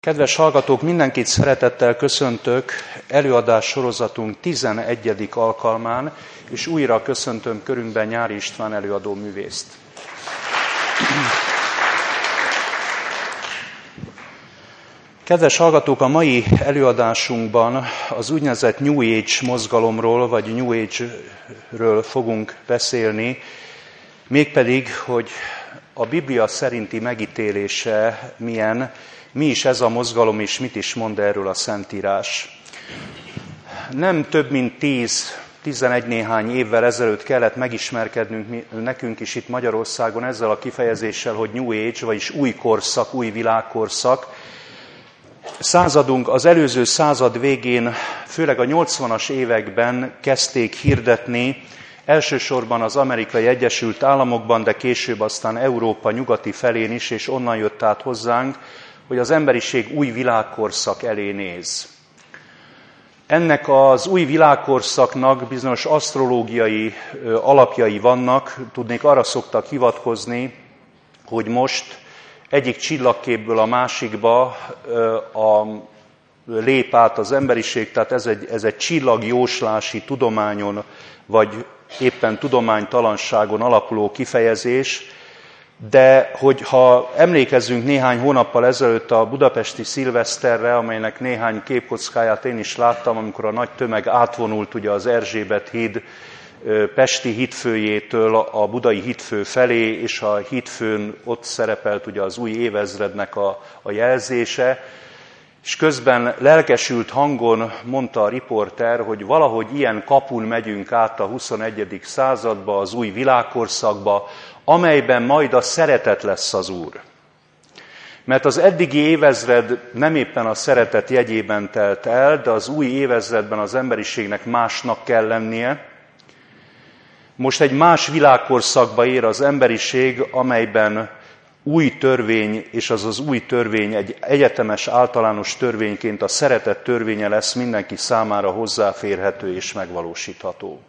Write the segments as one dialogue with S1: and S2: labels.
S1: Kedves hallgatók, mindenkit szeretettel köszöntök előadás sorozatunk 11. alkalmán, és újra köszöntöm körünkben Nyári István előadó művészt. Kedves hallgatók, a mai előadásunkban az úgynevezett New Age mozgalomról, vagy New Age-ről fogunk beszélni, mégpedig, hogy a Biblia szerinti megítélése milyen, mi is ez a mozgalom, és mit is mond erről a Szentírás. Nem több mint 10-11 néhány évvel ezelőtt kellett megismerkednünk nekünk is itt Magyarországon ezzel a kifejezéssel, hogy New Age, vagyis új korszak, új világkorszak. Századunk az előző század végén, főleg a 80-as években kezdték hirdetni, elsősorban az Amerikai Egyesült Államokban, de később aztán Európa nyugati felén is, és onnan jött át hozzánk, hogy az emberiség új világkorszak elé néz. Ennek az új világkorszaknak bizonyos asztrológiai alapjai vannak, tudnék arra szoktak hivatkozni, hogy most egyik csillagképből a másikba lép át az emberiség, tehát ez egy csillagjóslási tudományon, vagy éppen tudománytalanságon alapuló kifejezés, de hogyha emlékezzünk néhány hónappal ezelőtt a budapesti szilveszterre, amelynek néhány képkockáját én is láttam, amikor a nagy tömeg átvonult ugye az Erzsébet híd pesti hídfőjétől a budai hídfő felé, és a hídfőn ott szerepelt ugye az új évezrednek a jelzése, és közben lelkesült hangon mondta a riporter, hogy valahogy ilyen kapun megyünk át a 21. századba, az új világkorszakba, amelyben majd a szeretet lesz az Úr. Mert az eddigi évezred nem éppen a szeretet jegyében telt el, de az új évezredben az emberiségnek másnak kell lennie. Most egy más világkorszakba ér az emberiség, amelyben új törvény, és az az új törvény egy egyetemes általános törvényként a szeretet törvénye lesz, mindenki számára hozzáférhető és megvalósítható.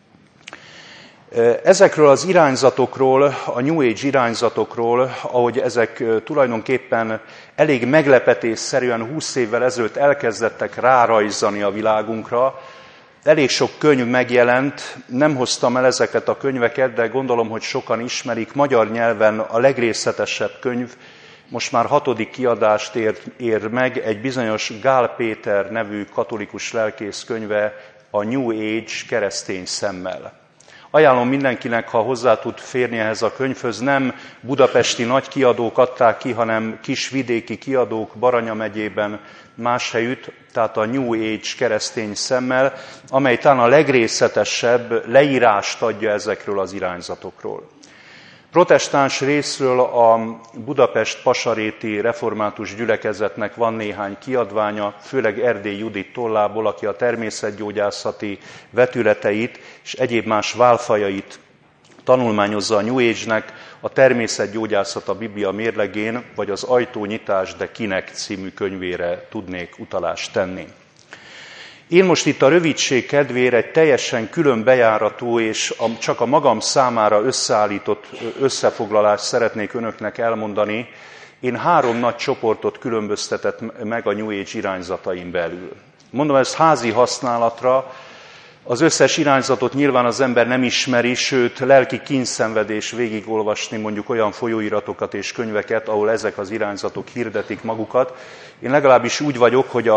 S1: Ezekről az irányzatokról, a New Age irányzatokról, ahogy ezek tulajdonképpen elég meglepetésszerűen 20 évvel ezelőtt elkezdettek rárajzani a világunkra, elég sok könyv megjelent, nem hoztam el ezeket a könyveket, de gondolom, hogy sokan ismerik. Magyar nyelven a legrészletesebb könyv, most már 6. kiadást ér meg, egy bizonyos Gál Péter nevű katolikus lelkész könyve, a New Age keresztény szemmel. Ajánlom mindenkinek, ha hozzá tud férni ehhez a könyvhöz, nem budapesti nagy kiadók adták ki, hanem kis vidéki kiadók Baranya megyében más helyütt, tehát a New Age keresztény szemmel, amely talán a legrészletesebb leírást adja ezekről az irányzatokról. Protestáns részről a Budapest Pasaréti Református Gyülekezetnek van néhány kiadványa, főleg Erdély Judit tollából, aki a természetgyógyászati vetületeit és egyéb más válfajait tanulmányozza a New Age-nek, a Természetgyógyászat a Biblia mérlegén, vagy az Ajtónyitás, de kinek című könyvére tudnék utalást tenni. Én most itt a rövidség kedvére egy teljesen külön bejáratú és csak a magam számára összeállított összefoglalást szeretnék önöknek elmondani. Én 3 nagy csoportot különböztetett meg a New Age irányzatain belül. Mondom, ez házi használatra. Az összes irányzatot nyilván az ember nem ismeri, sőt, lelki kínszenvedés végigolvasni mondjuk olyan folyóiratokat és könyveket, ahol ezek az irányzatok hirdetik magukat. Én legalábbis úgy vagyok, hogy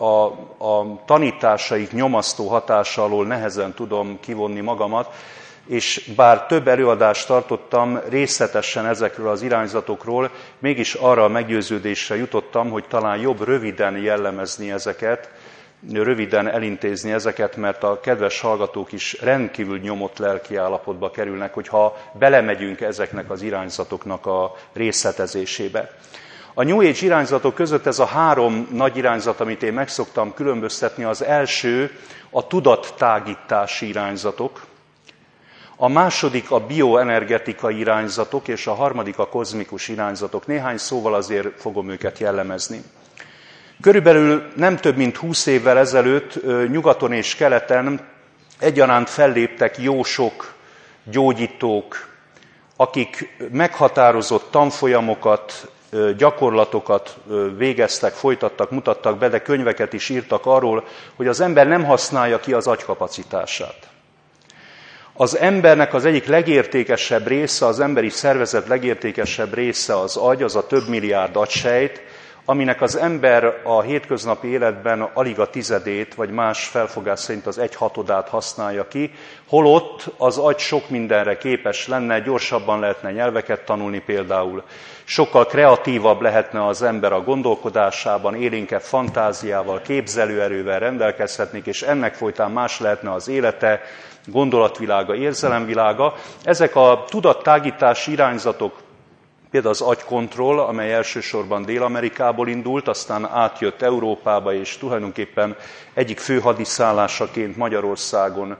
S1: a tanításaik nyomasztó hatása alól nehezen tudom kivonni magamat, és bár több előadást tartottam részletesen ezekről az irányzatokról, mégis arra a meggyőződésre jutottam, hogy talán jobb röviden jellemezni ezeket, röviden elintézni ezeket, mert a kedves hallgatók is rendkívül nyomott lelki állapotba kerülnek, hogyha belemegyünk ezeknek az irányzatoknak a részletezésébe. A New Age irányzatok között ez a 3 nagy irányzat, amit én meg szoktam különböztetni, az első a tudattágítási irányzatok, a második a bioenergetikai irányzatok, és a harmadik a kozmikus irányzatok. Néhány szóval azért fogom őket jellemezni. Körülbelül nem több mint 20 évvel ezelőtt nyugaton és keleten egyaránt felléptek jósok, gyógyítók, akik meghatározott tanfolyamokat, gyakorlatokat végeztek, folytattak, mutattak be, de könyveket is írtak arról, hogy az ember nem használja ki az agykapacitását. Az embernek az egyik legértékesebb része, az emberi szervezet legértékesebb része az agy, az a több milliárd agysejt, aminek az ember a hétköznapi életben alig a tizedét, vagy más felfogás szerint az 1/6 használja ki, holott az agy sok mindenre képes lenne, gyorsabban lehetne nyelveket tanulni például, sokkal kreatívabb lehetne az ember a gondolkodásában, élénkebb fantáziával, képzelőerővel rendelkezhetnék, és ennek folytán más lehetne az élete, gondolatvilága, érzelemvilága. Ezek a tudattágítási irányzatok, például az agykontroll, amely elsősorban Dél-Amerikából indult, aztán átjött Európába, és tulajdonképpen egyik fő hadiszállásaként Magyarországon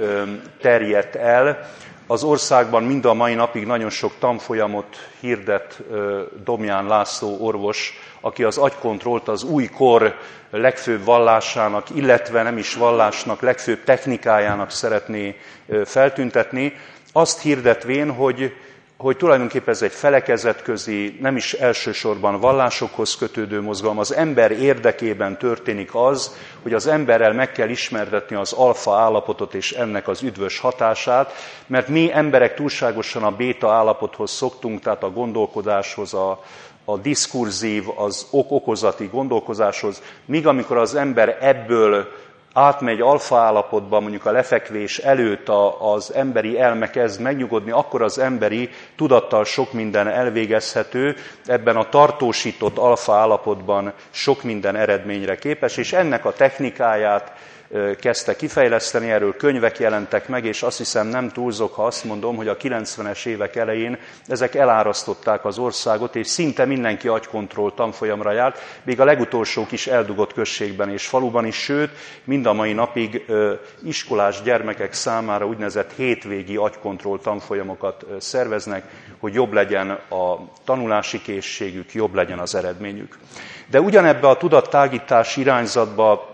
S1: terjedt el. Az országban mind a mai napig nagyon sok tanfolyamot hirdet Domján László orvos, aki az agykontrollt az új kor legfőbb vallásának, illetve nem is vallásnak, legfőbb technikájának szeretné feltüntetni, azt hirdetvén, hogy tulajdonképpen ez egy felekezetközi, nem is elsősorban vallásokhoz kötődő mozgalom. Az ember érdekében történik az, hogy az emberrel meg kell ismertetni az alfa állapotot és ennek az üdvös hatását, mert mi emberek túlságosan a béta állapothoz szoktunk, tehát a gondolkodáshoz, a diskurzív, az okozati gondolkozáshoz, míg amikor az ember ebből átmegy alfa állapotba, mondjuk a lefekvés előtt az emberi elme kezd megnyugodni, akkor az emberi tudattal sok minden elvégezhető, ebben a tartósított alfa állapotban sok minden eredményre képes, és ennek a technikáját kezdte kifejleszteni, erről könyvek jelentek meg, és azt hiszem nem túlzok, ha azt mondom, hogy a 90-es évek elején ezek elárasztották az országot, és szinte mindenki agykontroll tanfolyamra járt, még a legutolsó kis eldugott községben és faluban is, sőt, mind a mai napig iskolás gyermekek számára úgynevezett hétvégi agykontroll tanfolyamokat szerveznek, hogy jobb legyen a tanulási készségük, jobb legyen az eredményük. De ugyanebbe a tudattágítás irányzatba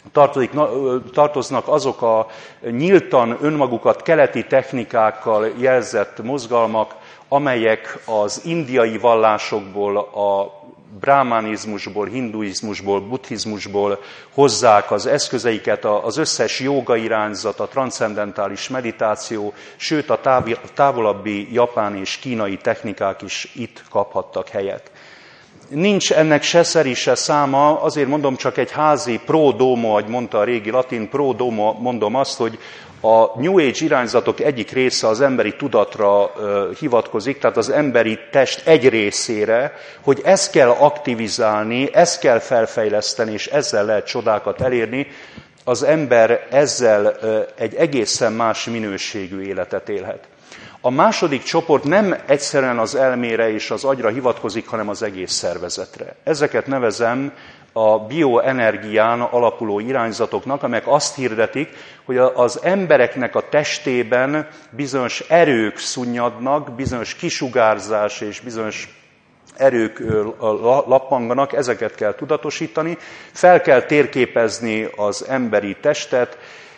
S1: tartoznak azok a nyíltan önmagukat keleti technikákkal jelzett mozgalmak, amelyek az indiai vallásokból, a brámánizmusból, hinduizmusból, buddhizmusból hozzák az eszközeiket, az összes jóga irányzat, a transzcendentális meditáció, sőt a távolabbi japán és kínai technikák is itt kaphattak helyet. Nincs ennek se szeri, se száma, azért mondom csak egy házi pro domo, ahogy mondta a régi latin, pro domo, mondom azt, hogy a New Age irányzatok egyik része az emberi tudatra hivatkozik, tehát az emberi test egy részére, hogy ezt kell aktivizálni, ezt kell felfejleszteni, és ezzel lehet csodákat elérni, az ember ezzel egy egészen más minőségű életet élhet. A második csoport nem egyszerűen az elmére és az agyra hivatkozik, hanem az egész szervezetre. Ezeket nevezem a bioenergián alapuló irányzatoknak, amelyek azt hirdetik, hogy az embereknek a testében bizonyos erők szunnyadnak, bizonyos kisugárzás és bizonyos erők lappanganak, ezeket kell tudatosítani, fel kell térképezni az emberi testet,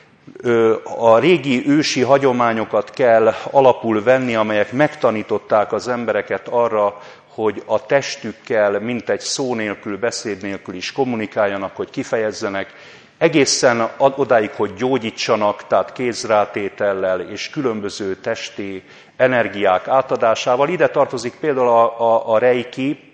S1: a régi ősi hagyományokat kell alapul venni, amelyek megtanították az embereket arra, hogy a testükkel mintegy szó nélkül, beszéd nélkül is kommunikáljanak, hogy kifejezzenek, egészen odáig, hogy gyógyítsanak, tehát kézrátétellel és különböző testi energiák átadásával. Ide tartozik például a reiki,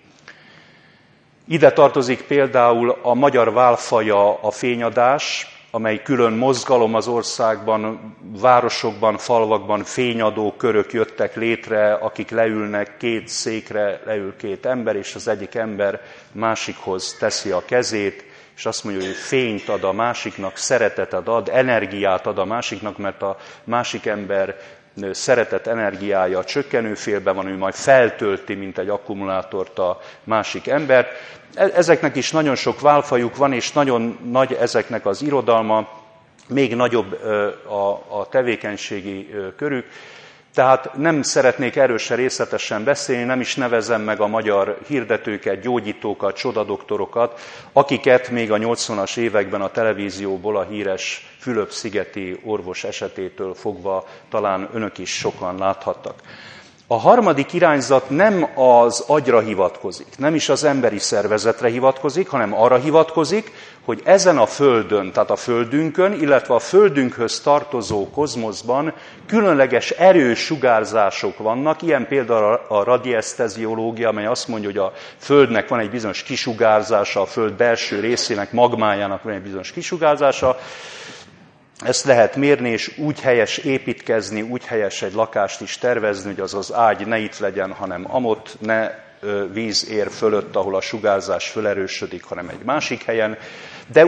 S1: ide tartozik például a magyar válfaja, a fényadás, amely külön mozgalom az országban, városokban, falvakban fényadó körök jöttek létre, akik leülnek, két székre leül két ember, és az egyik ember másikhoz teszi a kezét, és azt mondja, hogy fényt ad a másiknak, szeretetet ad, energiát ad a másiknak, mert a másik ember szeretet energiája csökkenőfélben van, ő majd feltölti, mint egy akkumulátort a másik embert. Ezeknek is nagyon sok válfajuk van, és nagyon nagy ezeknek az irodalma, még nagyobb a tevékenységi körük. Tehát nem szeretnék erről se részletesen beszélni, nem is nevezem meg a magyar hirdetőket, gyógyítókat, csodadoktorokat, akiket még a 80-as években a televízióból a híres Fülöp-szigeti orvos esetétől fogva talán önök is sokan láthattak. A harmadik irányzat nem az agyra hivatkozik, nem is az emberi szervezetre hivatkozik, hanem arra hivatkozik, hogy ezen a Földön, tehát a Földünkön, illetve a Földünkhöz tartozó kozmoszban különleges erős sugárzások vannak, ilyen például a radieszteziológia, amely azt mondja, hogy a Földnek van egy bizonyos kisugárzása, a Föld belső részének, magmájának van egy bizonyos kisugárzása. Ezt lehet mérni, és úgy helyes építkezni, úgy helyes egy lakást is tervezni, hogy az az ágy ne itt legyen, hanem amott, ne víz ér fölött, ahol a sugárzás fölerősödik, hanem egy másik helyen. De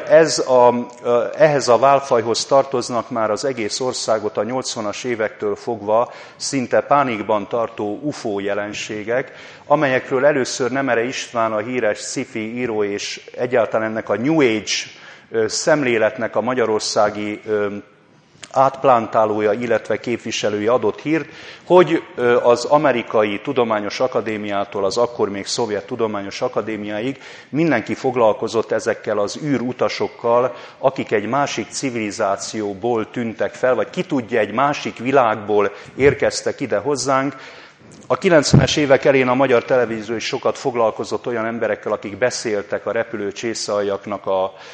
S1: ehhez a válfajhoz tartoznak már az egész országot a 80-as évektől fogva szinte pánikban tartó UFO jelenségek, amelyekről először Nemere István, a híres sci-fi író és egyáltalán ennek a New Age szemléletnek a magyarországi átplántálója, illetve képviselője adott hírt, hogy az amerikai tudományos akadémiától az akkor még szovjet tudományos akadémiáig mindenki foglalkozott ezekkel az űrutasokkal, akik egy másik civilizációból tűntek fel, vagy ki tudja, egy másik világból érkeztek ide hozzánk. A 90-es évek elején a magyar televízió is sokat foglalkozott olyan emberekkel, akik beszéltek a repülő csészaaljaknak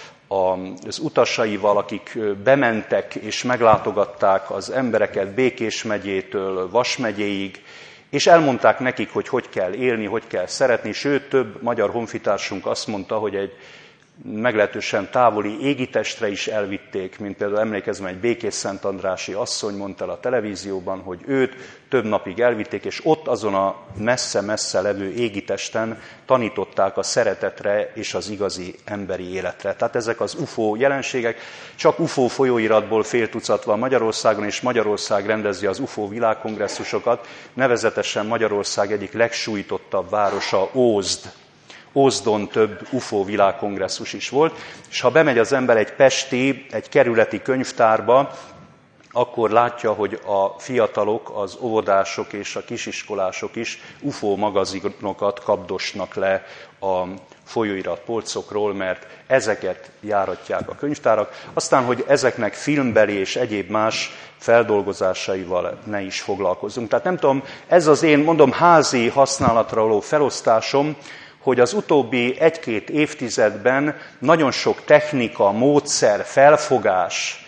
S1: az utasaival, akik bementek és meglátogatták az embereket Békés megyétől Vas megyéig, és elmondták nekik, hogy kell élni, hogy kell szeretni, sőt, több magyar honfitársunk azt mondta, hogy egy meglehetősen távoli égitestre is elvitték, mint például emlékezem, egy békésszentandrási asszony mondta el a televízióban, hogy őt több napig elvitték, és ott azon a messze-messze levő égitesten tanították a szeretetre és az igazi emberi életre. Tehát ezek az UFO jelenségek, csak UFO folyóiratból fél tucat van Magyarországon, és Magyarország rendezi az UFO világkongresszusokat, nevezetesen Magyarország egyik legsújtottabb városa Ózd. Ózdon több UFO világkongresszus is volt, és ha bemegy az ember egy kerületi könyvtárba, akkor látja, hogy a fiatalok, az óvodások és a kisiskolások is UFO magazinokat kapdosnak le a folyóirat polcokról, mert ezeket járatják a könyvtárak. Aztán, hogy ezeknek filmbeli és egyéb más feldolgozásaival ne is foglalkozunk. Tehát nem tudom, ez az én, mondom, házi használatra való felosztásom, hogy az utóbbi 1-2 évtizedben nagyon sok technika, módszer, felfogás,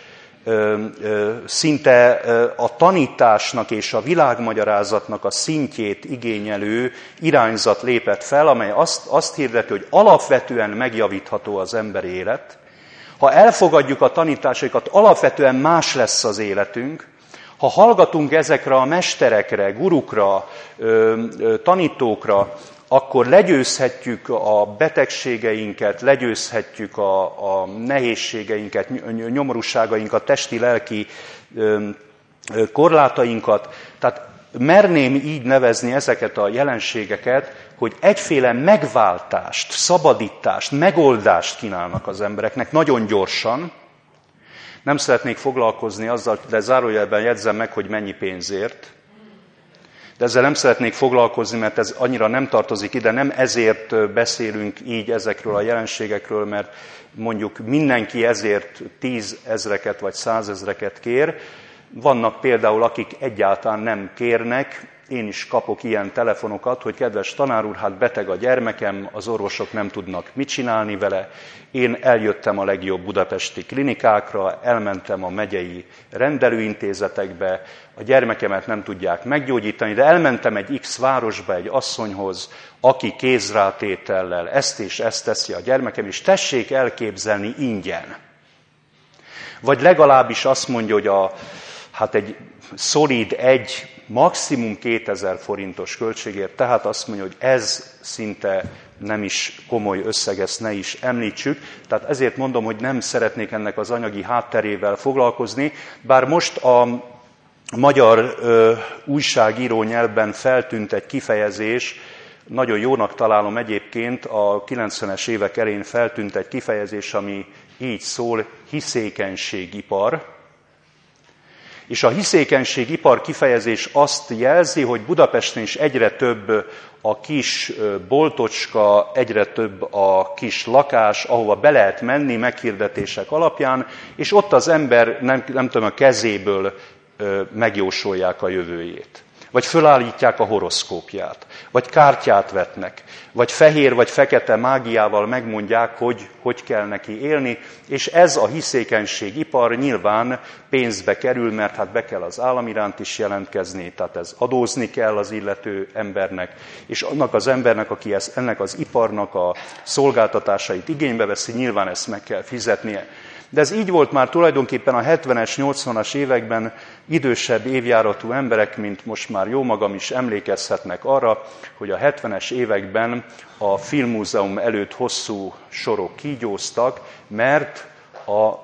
S1: szinte a tanításnak és a világmagyarázatnak a szintjét igényelő irányzat lépett fel, amely azt hirdeti, hogy alapvetően megjavítható az emberi élet. Ha elfogadjuk a tanításaikat, alapvetően más lesz az életünk. Ha hallgatunk ezekre a mesterekre, gurukra, tanítókra, akkor legyőzhetjük a betegségeinket, legyőzhetjük a nehézségeinket, nyomorúságainkat, testi-lelki korlátainkat. Tehát merném így nevezni ezeket a jelenségeket, hogy egyféle megváltást, szabadítást, megoldást kínálnak az embereknek nagyon gyorsan. Nem szeretnék foglalkozni azzal, de zárójelben jegyzem meg, hogy mennyi pénzért. De ezzel nem szeretnék foglalkozni, mert ez annyira nem tartozik ide, nem ezért beszélünk így ezekről a jelenségekről, mert mondjuk mindenki ezért 10 000-eket vagy 100 000-eket kér. Vannak például, akik egyáltalán nem kérnek, én is kapok ilyen telefonokat, hogy kedves tanár úr, hát beteg a gyermekem, az orvosok nem tudnak mit csinálni vele. Én eljöttem a legjobb budapesti klinikákra, elmentem a megyei rendelőintézetekbe, a gyermekemet nem tudják meggyógyítani, de elmentem egy X városba egy asszonyhoz, aki kézrátétellel ezt és ezt teszi a gyermekem, és tessék elképzelni ingyen. Vagy legalábbis azt mondja, hogy egy szolid maximum 2000 forintos költségért, tehát azt mondja, hogy ez szinte nem is komoly összeg, ezt ne is említsük. Tehát ezért mondom, hogy nem szeretnék ennek az anyagi hátterével foglalkozni, bár most a magyar újságíró nyelvben feltűnt egy kifejezés, nagyon jónak találom egyébként, a 90-es évek elején feltűnt egy kifejezés, ami így szól, hiszékenységipar. És a hiszékenységipar kifejezés azt jelzi, hogy Budapesten is egyre több a kis boltocska, egyre több a kis lakás, ahova be lehet menni meghirdetések alapján, és ott az ember, nem tudom, a kezéből megjósolják a jövőjét. vagy fölállítják a horoszkópját, vagy kártyát vetnek, vagy fehér vagy fekete mágiával megmondják, hogy kell neki élni, és ez a hiszékenységipar nyilván pénzbe kerül, mert hát be kell az állam iránt is jelentkezni, tehát ez adózni kell az illető embernek, és annak az embernek, aki ennek az iparnak a szolgáltatásait igénybe veszi, nyilván ezt meg kell fizetnie. De ez így volt már tulajdonképpen a 70-es, 80-as években idősebb évjáratú emberek, mint most már jó magam is emlékezhetnek arra, hogy a 70-es években a Filmmúzeum előtt hosszú sorok kígyóztak, mert a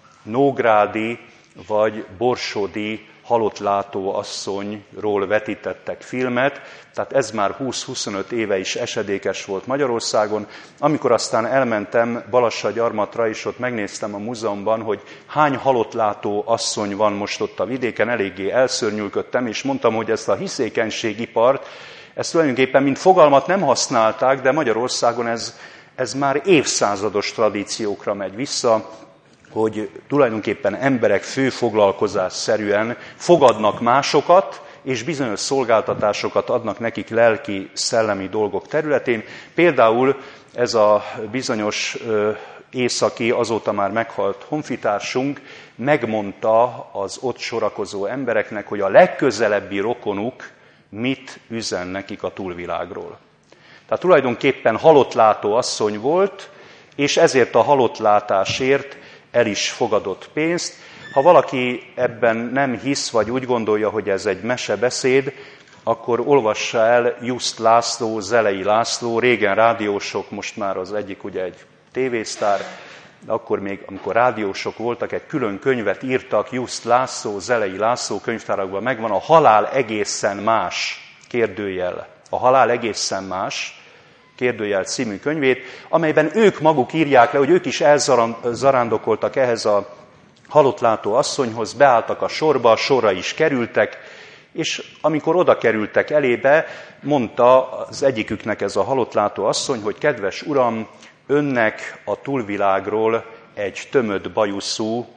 S1: nógrádi vagy borsodi halottlátó asszonyról vetítettek filmet, tehát ez már 20-25 éve is esedékes volt Magyarországon. Amikor aztán elmentem Balassagyarmatra, és ott megnéztem a múzeumban, hogy hány halottlátó asszony van most ott a vidéken, eléggé elszörnyűködtem, és mondtam, hogy ezt a hiszékenységipart, ezt tulajdonképpen mint fogalmat nem használták, de Magyarországon ez már évszázados tradíciókra megy vissza, hogy tulajdonképpen emberek főfoglalkozásszerűen fogadnak másokat, és bizonyos szolgáltatásokat adnak nekik lelki, szellemi dolgok területén. Például ez a bizonyos északi, azóta már meghalt honfitársunk megmondta az ott sorakozó embereknek, hogy a legközelebbi rokonuk mit üzen nekik a túlvilágról. Tehát tulajdonképpen halottlátó asszony volt, és ezért a halottlátásért el is fogadott pénzt. Ha valaki ebben nem hisz, vagy úgy gondolja, hogy ez egy mesebeszéd, akkor olvassa el Just László, Zelei László, régen rádiósok, most már az egyik ugye egy tévésztár, de akkor még, amikor rádiósok voltak, egy külön könyvet írtak, Just László, Zelei László könyvtárakban megvan a Halál egészen más, kérdőjel. A Halál egészen más, kérdőjel című könyvét, amelyben ők maguk írják le, hogy ők is elzarándokoltak ehhez a halottlátó asszonyhoz, beálltak a sorra is kerültek, és amikor oda kerültek elébe, mondta az egyiküknek ez a halottlátó asszony, hogy kedves uram, önnek a túlvilágról egy tömött bajuszú,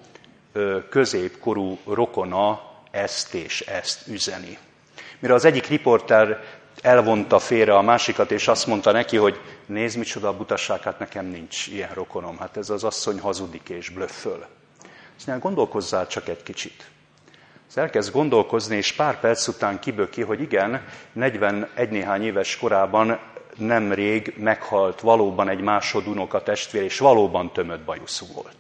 S1: középkorú rokona ezt és ezt üzeni. Mire az egyik riporter elvonta félre a másikat, és azt mondta neki, hogy nézd, micsoda butaság, hát nekem nincs ilyen rokonom, hát ez az asszony hazudik és blöfföl. Azt mondja, gondolkozzál csak egy kicsit. Az elkezd gondolkozni, és pár perc után kiböki, hogy igen, 41 néhány éves korában nemrég meghalt valóban egy másodunoka testvér, és valóban tömött bajuszú volt.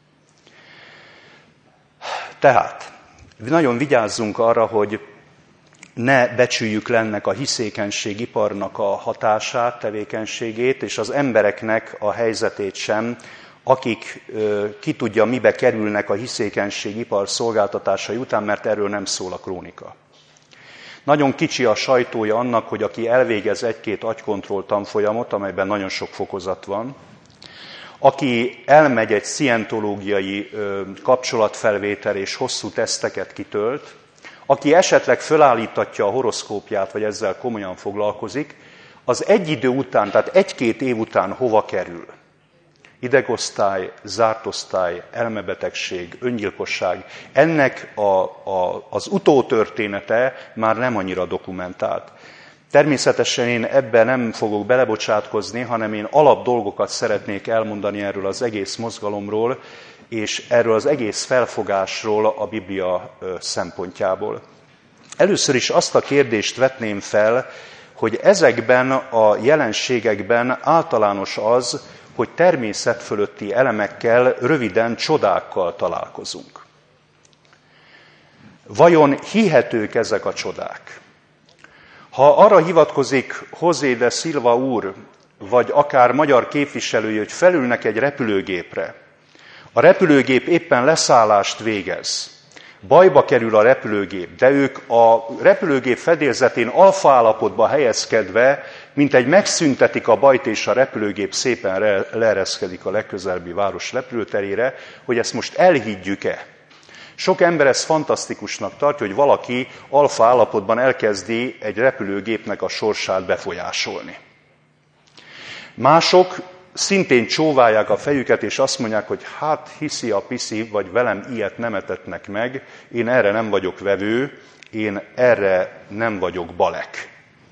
S1: Tehát nagyon vigyázzunk arra, hogy ne becsüljük le ennek a hiszékenységiparnak a hatását, tevékenységét, és az embereknek a helyzetét sem, akik ki tudja, mibe kerülnek a hiszékenységipar szolgáltatásai után, mert erről nem szól a krónika. Nagyon kicsi a sajtója annak, hogy aki elvégez egy-két agykontroll tanfolyamot, amelyben nagyon sok fokozat van, aki elmegy egy szientológiai kapcsolatfelvétel és hosszú teszteket kitölt, aki esetleg fölállítatja a horoszkópját, vagy ezzel komolyan foglalkozik, az egy idő után, tehát egy-két év után hova kerül? Idegosztály, zárt osztály, elmebetegség, öngyilkosság. Ennek az utótörténete már nem annyira dokumentált. Természetesen én ebben nem fogok belebocsátkozni, hanem én alapdolgokat szeretnék elmondani erről az egész mozgalomról, és erről az egész felfogásról a Biblia szempontjából. Először is azt a kérdést vetném fel, hogy ezekben a jelenségekben általános az, hogy természet fölötti elemekkel, röviden csodákkal találkozunk. Vajon hihetők ezek a csodák? Ha arra hivatkozik José de Silva úr, vagy akár magyar képviselője, hogy felülnek egy repülőgépre, a repülőgép éppen leszállást végez, bajba kerül a repülőgép, de ők a repülőgép fedélzetén alfa állapotba helyezkedve, mint egy megszüntetik a bajt, és a repülőgép szépen leereszkedik a legközelebbi város repülőterére, hogy ezt most elhiggyük-e. Sok ember ezt fantasztikusnak tartja, hogy valaki alfa állapotban elkezdi egy repülőgépnek a sorsát befolyásolni. Mások szintén csóválják a fejüket, és azt mondják, hogy hát hiszi a piszi, vagy velem ilyet nem etetnek meg, én erre nem vagyok vevő, én erre nem vagyok balek.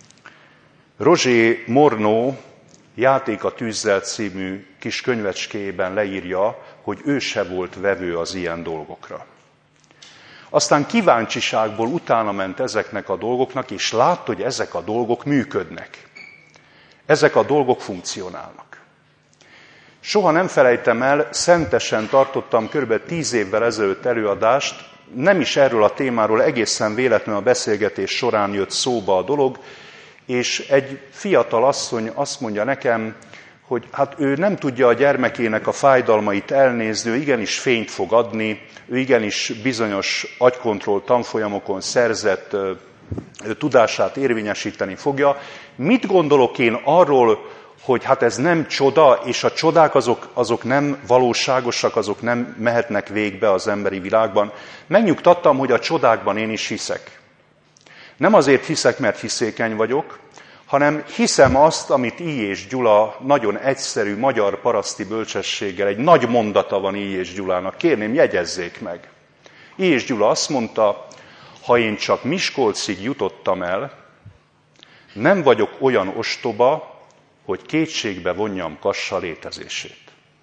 S1: Roger Morneau Játék a tűzzel című kis könyvecskéjében leírja, hogy ő se volt vevő az ilyen dolgokra. Aztán kíváncsiságból utána ment ezeknek a dolgoknak, és látta, hogy ezek a dolgok működnek. Ezek a dolgok funkcionálnak. Soha nem felejtem el, szentesen tartottam kb. 10 évvel ezelőtt előadást, nem is erről a témáról, egészen véletlenül a beszélgetés során jött szóba a dolog, és egy fiatal asszony azt mondja nekem, hogy hát ő nem tudja a gyermekének a fájdalmait elnézni, ő igenis fényt fog adni, ő igenis bizonyos agykontroll tanfolyamokon szerzett tudását érvényesíteni fogja. Mit gondolok én arról, hogy hát ez nem csoda, és a csodák azok nem valóságosak, azok nem mehetnek végbe az emberi világban. Megnyugtattam, hogy a csodákban én is hiszek. Nem azért hiszek, mert hiszékeny vagyok, hanem hiszem azt, amit I. és Gyula nagyon egyszerű magyar paraszti bölcsességgel, egy nagy mondata van I. és Gyulának, kérném, jegyezzék meg. I. és Gyula azt mondta, ha én csak Miskolcig jutottam el, nem vagyok olyan ostoba, hogy kétségbe vonjam Kassa létezését.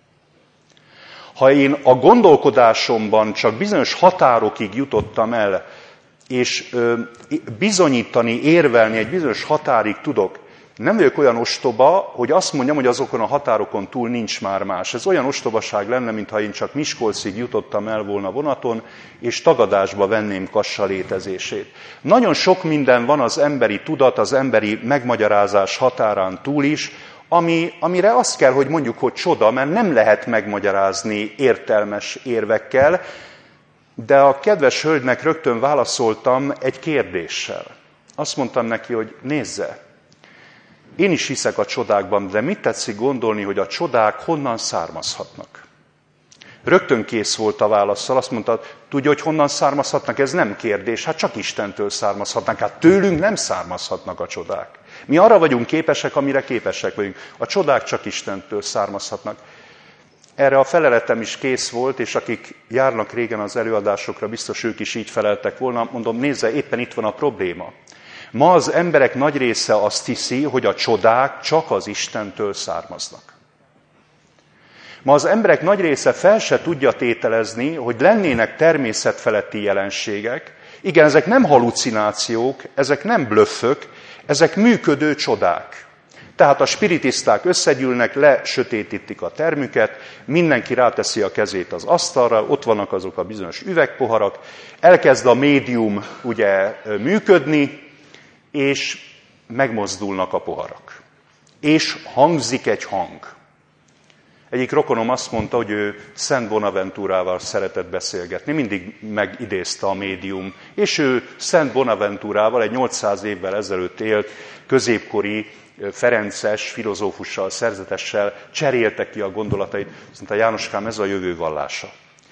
S1: Ha én a gondolkodásomban csak bizonyos határokig jutottam el, és bizonyítani, érvelni egy bizonyos határig tudok, nem vagyok olyan ostoba, hogy azt mondjam, hogy azokon a határokon túl nincs már más. Ez olyan ostobaság lenne, mintha én csak Miskolcig jutottam el volna vonaton, és tagadásba venném Kassa létezését. Nagyon sok minden van az emberi tudat, az emberi megmagyarázás határán túl is, amire azt kell, hogy mondjuk, hogy csoda, mert nem lehet megmagyarázni értelmes érvekkel, de a kedves hölgynek rögtön válaszoltam egy kérdéssel. Azt mondtam neki, hogy nézze, én is hiszek a csodákban, de mit tetszik gondolni, hogy a csodák honnan származhatnak? Rögtön kész volt a válasszal, azt mondta, tudja, hogy honnan származhatnak? Ez nem kérdés, hát csak Istentől származhatnak, hát tőlünk nem származhatnak a csodák. Mi arra vagyunk képesek, amire képesek vagyunk. A csodák csak Istentől származhatnak. Erre a feleletem is kész volt, és akik járnak régen az előadásokra, biztos ők is így feleltek volna. Mondom, nézze, éppen itt van a probléma. Ma az emberek nagy része azt hiszi, hogy a csodák csak az Istentől származnak. Ma az emberek nagy része fel se tudja tételezni, hogy lennének természetfeletti jelenségek. Igen, ezek nem halucinációk, ezek nem blöffök, ezek működő csodák. Tehát a spiritisták összegyűlnek, lesötétítik a termüket, mindenki ráteszi a kezét az asztalra, ott vannak azok a bizonyos üvegpoharak, elkezd a médium ugye működni, és megmozdulnak a poharak. És hangzik egy hang. Egyik rokonom azt mondta, hogy ő Szent Bonaventúrával szeretett beszélgetni, mindig megidézte a médium, és ő Szent Bonaventúrával, egy 800 évvel ezelőtt élt középkori ferences filozófussal, szerzetessel cserélte ki a gondolatait. Azt mondta, Jánoskám, ez a jövő vallása.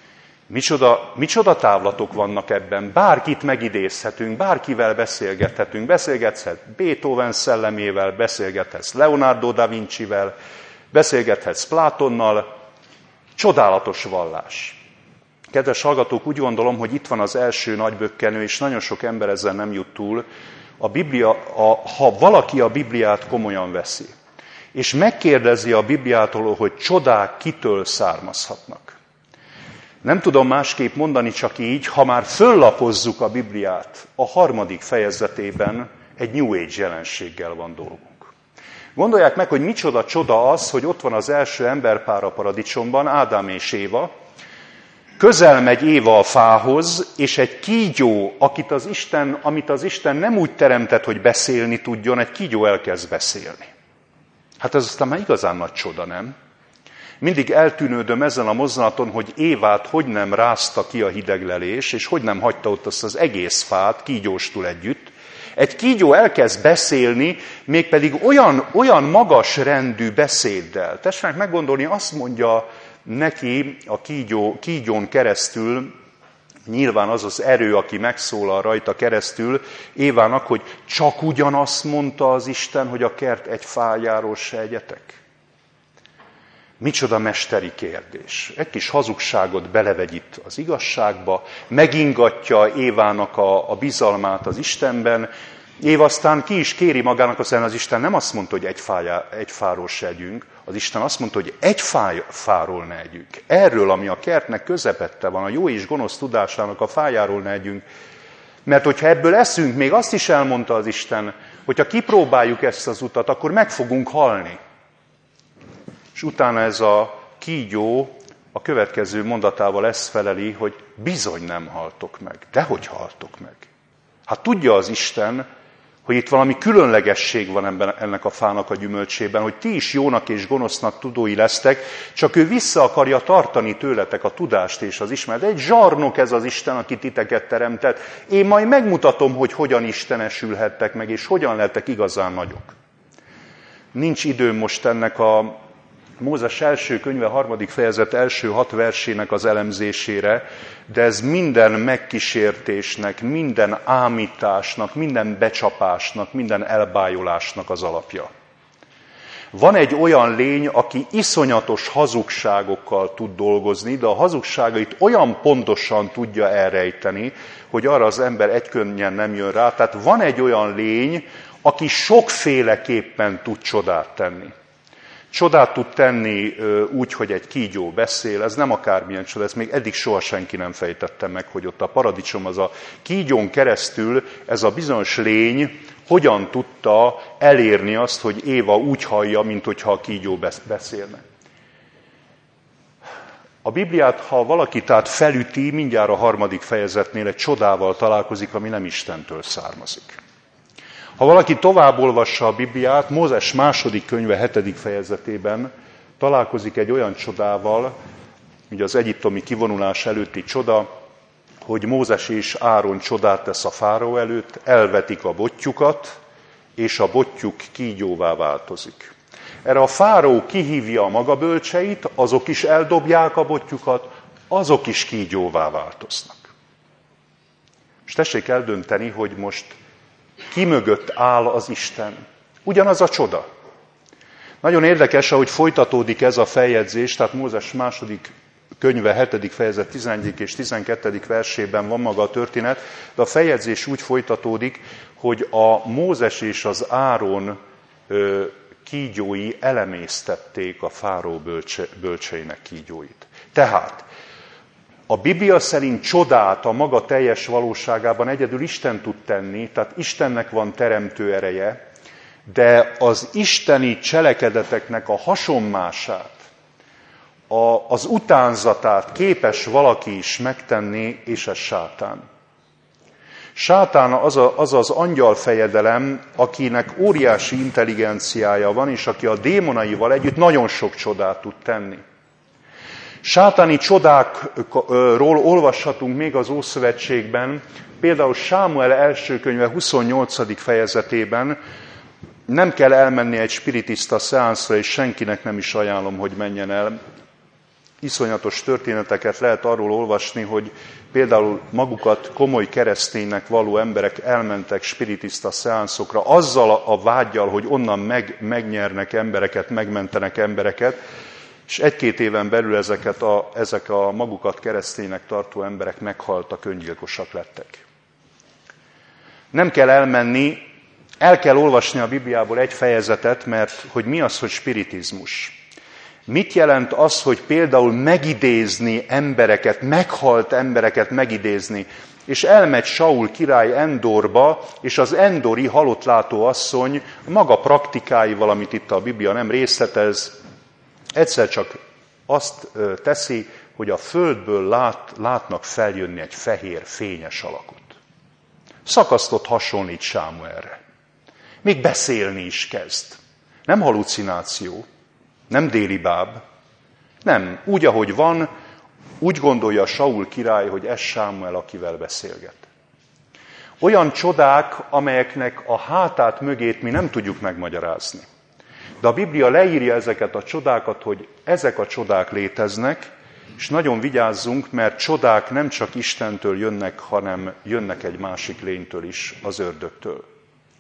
S1: Micsoda távlatok vannak ebben, bárkit megidézhetünk, bárkivel beszélgethetünk, beszélgethetsz Beethoven szellemével, beszélgethetsz Leonardo da Vincivel, beszélgethetsz Plátonnal, csodálatos vallás. Kedves hallgatók, úgy gondolom, hogy itt van az első nagybökkenő, és nagyon sok ember ezzel nem jut túl. A Biblia, ha valaki a Bibliát komolyan veszi, és megkérdezi a Bibliától, hogy csodák kitől származhatnak. Nem tudom másképp mondani, csak így, ha már föllapozzuk a Bibliát, a 3. fejezetében egy New Age jelenséggel van dolgunk. Gondolják meg, hogy micsoda csoda az, hogy ott van az első emberpár a paradicsomban, Ádám és Éva, közel megy Éva a fához, és egy kígyó, amit az Isten nem úgy teremtett, hogy beszélni tudjon, egy kígyó elkezd beszélni. Hát ez aztán már igazán nagy csoda, nem? Mindig eltűnődöm ezen a mozdulaton, hogy Évát hogy nem rázta ki a hideglelés, és hogy nem hagyta ott azt az egész fát kígyóstul együtt. Egy kígyó elkezd beszélni, mégpedig olyan magas rendű beszéddel. Tessenek meggondolni, azt mondja neki a kígyón keresztül, nyilván az az erő, aki megszólal rajta keresztül, Évának, hogy csak ugyanazt mondta az Isten, hogy a kert egy fájáról se egyetek. Micsoda mesteri kérdés. Egy kis hazugságot belevegy itt az igazságba, megingatja Évának a bizalmát az Istenben. Éva aztán ki is kéri magának, aztán az Isten nem azt mondta, hogy egy fáról se együnk, az Isten azt mondta, hogy egy fáról ne együnk. Erről, ami a kertnek közepette van, a jó és gonosz tudásának a fájáról ne együnk. Mert hogyha ebből eszünk, még azt is elmondta az Isten, hogyha kipróbáljuk ezt az utat, akkor meg fogunk halni. És utána ez a kígyó a következő mondatával ezt feleli, hogy bizony nem haltok meg. Dehogy haltok meg. Hát tudja az Isten, hogy itt valami különlegesség van ennek a fának a gyümölcsében, hogy ti is jónak és gonosznak tudói lesztek, csak ő vissza akarja tartani tőletek a tudást és az ismeret. Egy zsarnok ez az Isten, aki titeket teremtett. Én majd megmutatom, hogy hogyan istenesülhettek meg, és hogyan lettek igazán nagyok. Nincs időm most ennek a Mózes első könyve 3. fejezet első 6 versének az elemzésére, de ez minden megkísértésnek, minden ámításnak, minden becsapásnak, minden elbájolásnak az alapja. Van egy olyan lény, aki iszonyatos hazugságokkal tud dolgozni, de a hazugságait olyan pontosan tudja elrejteni, hogy arra az ember egykönnyen nem jön rá. Tehát van egy olyan lény, aki sokféleképpen tud csodát tenni. Csodát tud tenni úgy, hogy egy kígyó beszél, ez nem akármilyen csoda, ezt még eddig soha senki nem fejtette meg, hogy ott a paradicsom, az a kígyón keresztül ez a bizonyos lény hogyan tudta elérni azt, hogy Éva úgy hallja, mint hogyha a kígyó beszélne. A Bibliát, ha valaki tehát felüti, mindjárt a 3. fejezetnél egy csodával találkozik, ami nem Istentől származik. Ha valaki tovább olvassa a Bibliát, Mózes 2. könyve 7. fejezetében találkozik egy olyan csodával, ugye az egyiptomi kivonulás előtti csoda, hogy Mózes és Áron csodát tesz a fáraó előtt, elvetik a botjukat, és a botjuk kígyóvá változik. Erre a fáraó kihívja a maga bölcseit, azok is eldobják a botjukat, azok is kígyóvá változnak. És tessék eldönteni, hogy most ki mögött áll az Isten. Ugyanaz a csoda. Nagyon érdekes, ahogy folytatódik ez a feljegyzés, tehát Mózes 2. könyve 7. fejezet 11. és 12. versében van maga a történet, de a feljegyzés úgy folytatódik, hogy a Mózes és az Áron kígyói elemésztették a fáraó bölcseinek kígyóit. Tehát a Biblia szerint csodát a maga teljes valóságában egyedül Isten tud tenni, tehát Istennek van teremtő ereje, de az isteni cselekedeteknek a hasonmását, az utánzatát képes valaki is megtenni, és ez sátán. Sátán az az angyalfejedelem, akinek óriási intelligenciája van, és aki a démonaival együtt nagyon sok csodát tud tenni. Sátáni csodákról olvashatunk még az Ószövetségben, például Sámuel első könyve 28. fejezetében. Nem kell elmenni egy spiritista szeánszra, és senkinek nem is ajánlom, hogy menjen el. Iszonyatos történeteket lehet arról olvasni, hogy például magukat komoly kereszténynek való emberek elmentek spiritista szeánszokra, azzal a vággyal, hogy onnan megnyernek embereket, megmentenek embereket, és 1-2 éven belül ezek a magukat kereszténynek tartó emberek meghaltak, öngyilkosak lettek. Nem kell elmenni, el kell olvasni a Bibliából egy fejezetet, mert hogy mi az, hogy spiritizmus. Mit jelent az, hogy például megidézni embereket, meghalt embereket megidézni, és elmegy Saul király Endorba, és az endori halottlátó asszony maga praktikáival, amit itt a Biblia nem részletez, egyszer csak azt teszi, hogy a földből látnak feljönni egy fehér, fényes alakot. Szakasztott hasonlít Sámuelre. Még beszélni is kezd. Nem halucináció, nem délibáb, nem. Úgy, ahogy van, úgy gondolja Saul király, hogy ez Sámuel, akivel beszélget. Olyan csodák, amelyeknek a hátát mögét mi nem tudjuk megmagyarázni. De a Biblia leírja ezeket a csodákat, hogy ezek a csodák léteznek, és nagyon vigyázzunk, mert csodák nem csak Istentől jönnek, hanem jönnek egy másik lénytől is, az ördögtől.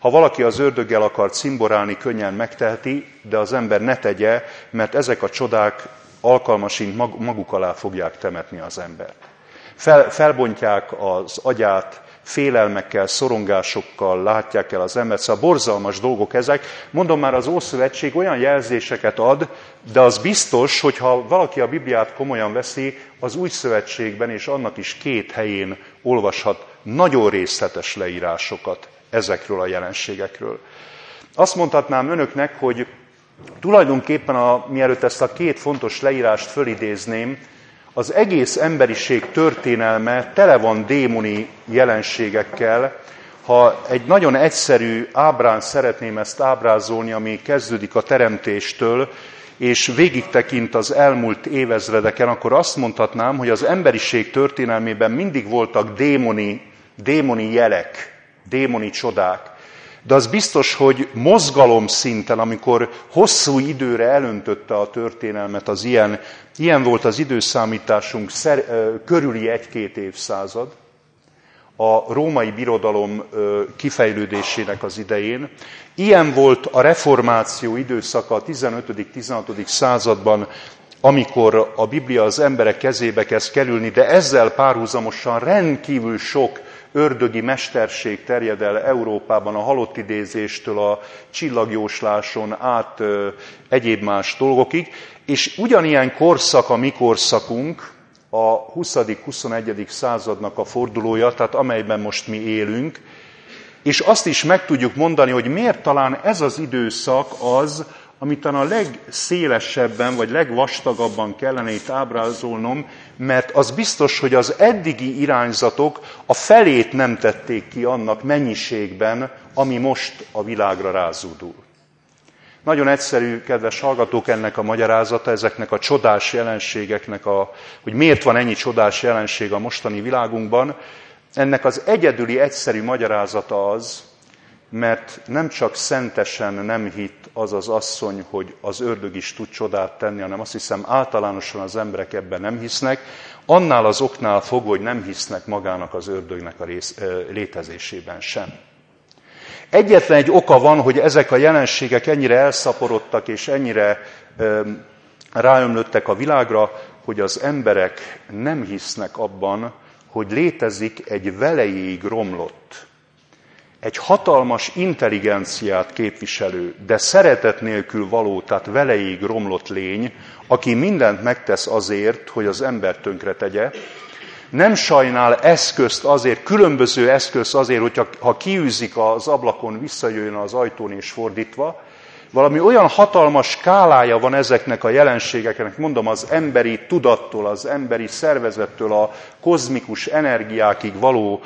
S1: Ha valaki az ördöggel akar cimborálni, könnyen megteheti, de az ember ne tegye, mert ezek a csodák alkalmasint maguk alá fogják temetni az embert. Felbontják az agyát, félelmekkel, szorongásokkal látják el az embert, szóval borzalmas dolgok ezek. Mondom már, az Ószövetség olyan jelzéseket ad, de az biztos, hogy ha valaki a Bibliát komolyan veszi, az Új Szövetségben és annak is 2 helyén olvashat nagyon részletes leírásokat ezekről a jelenségekről. Azt mondhatnám önöknek, hogy tulajdonképpen mielőtt ezt a 2 fontos leírást fölidézném, az egész emberiség történelme tele van démoni jelenségekkel. Ha egy nagyon egyszerű ábrán szeretném ezt ábrázolni, ami kezdődik a teremtéstől, és végigtekint az elmúlt évezredeken, akkor azt mondhatnám, hogy az emberiség történelmében mindig voltak démoni jelek, démoni csodák. De az biztos, hogy mozgalom szinten, amikor hosszú időre elöntötte a történelmet, az ilyen volt az időszámításunk körüli 1-2 évszázad, a római birodalom kifejlődésének az idején. Ilyen volt a reformáció időszaka a 15.-16. században, amikor a Biblia az emberek kezébe kezd kerülni, de ezzel párhuzamosan rendkívül sok ördögi mesterség terjed el Európában, a halottidézéstől a csillagjósláson át egyéb más dolgokig, és ugyanilyen korszak a mi korszakunk, a 20.-21. századnak a fordulója, tehát amelyben most mi élünk, és azt is meg tudjuk mondani, hogy miért talán ez az időszak az, amit a legszélesebben vagy legvastagabban kellene itt ábrázolnom, mert az biztos, hogy az eddigi irányzatok a felét nem tették ki annak mennyiségben, ami most a világra rázódul. Nagyon egyszerű, kedves hallgatók, ennek a magyarázata, ezeknek a csodás jelenségeknek, hogy miért van ennyi csodás jelenség a mostani világunkban. Ennek az egyedüli, egyszerű magyarázata az, mert nem csak szentesen nem hitt az az asszony, hogy az ördög is tud csodát tenni, hanem azt hiszem általánosan az emberek ebben nem hisznek, annál az oknál fogva, hogy nem hisznek magának az ördögnek a létezésében sem. Egyetlen egy oka van, hogy ezek a jelenségek ennyire elszaporodtak és ennyire ráömlöttek a világra, hogy az emberek nem hisznek abban, hogy létezik egy velejéig romlott, egy hatalmas intelligenciát képviselő, de szeretet nélkül való, tehát velejéig romlott lény, aki mindent megtesz azért, hogy az embert tönkre tegye, nem sajnál eszközt azért, különböző eszközt azért, hogy ha kiűzik az ablakon, visszajöjjön az ajtón és fordítva. Valami olyan hatalmas skálája van ezeknek a jelenségeknek, mondom, az emberi tudattól, az emberi szervezettől a kozmikus energiákig való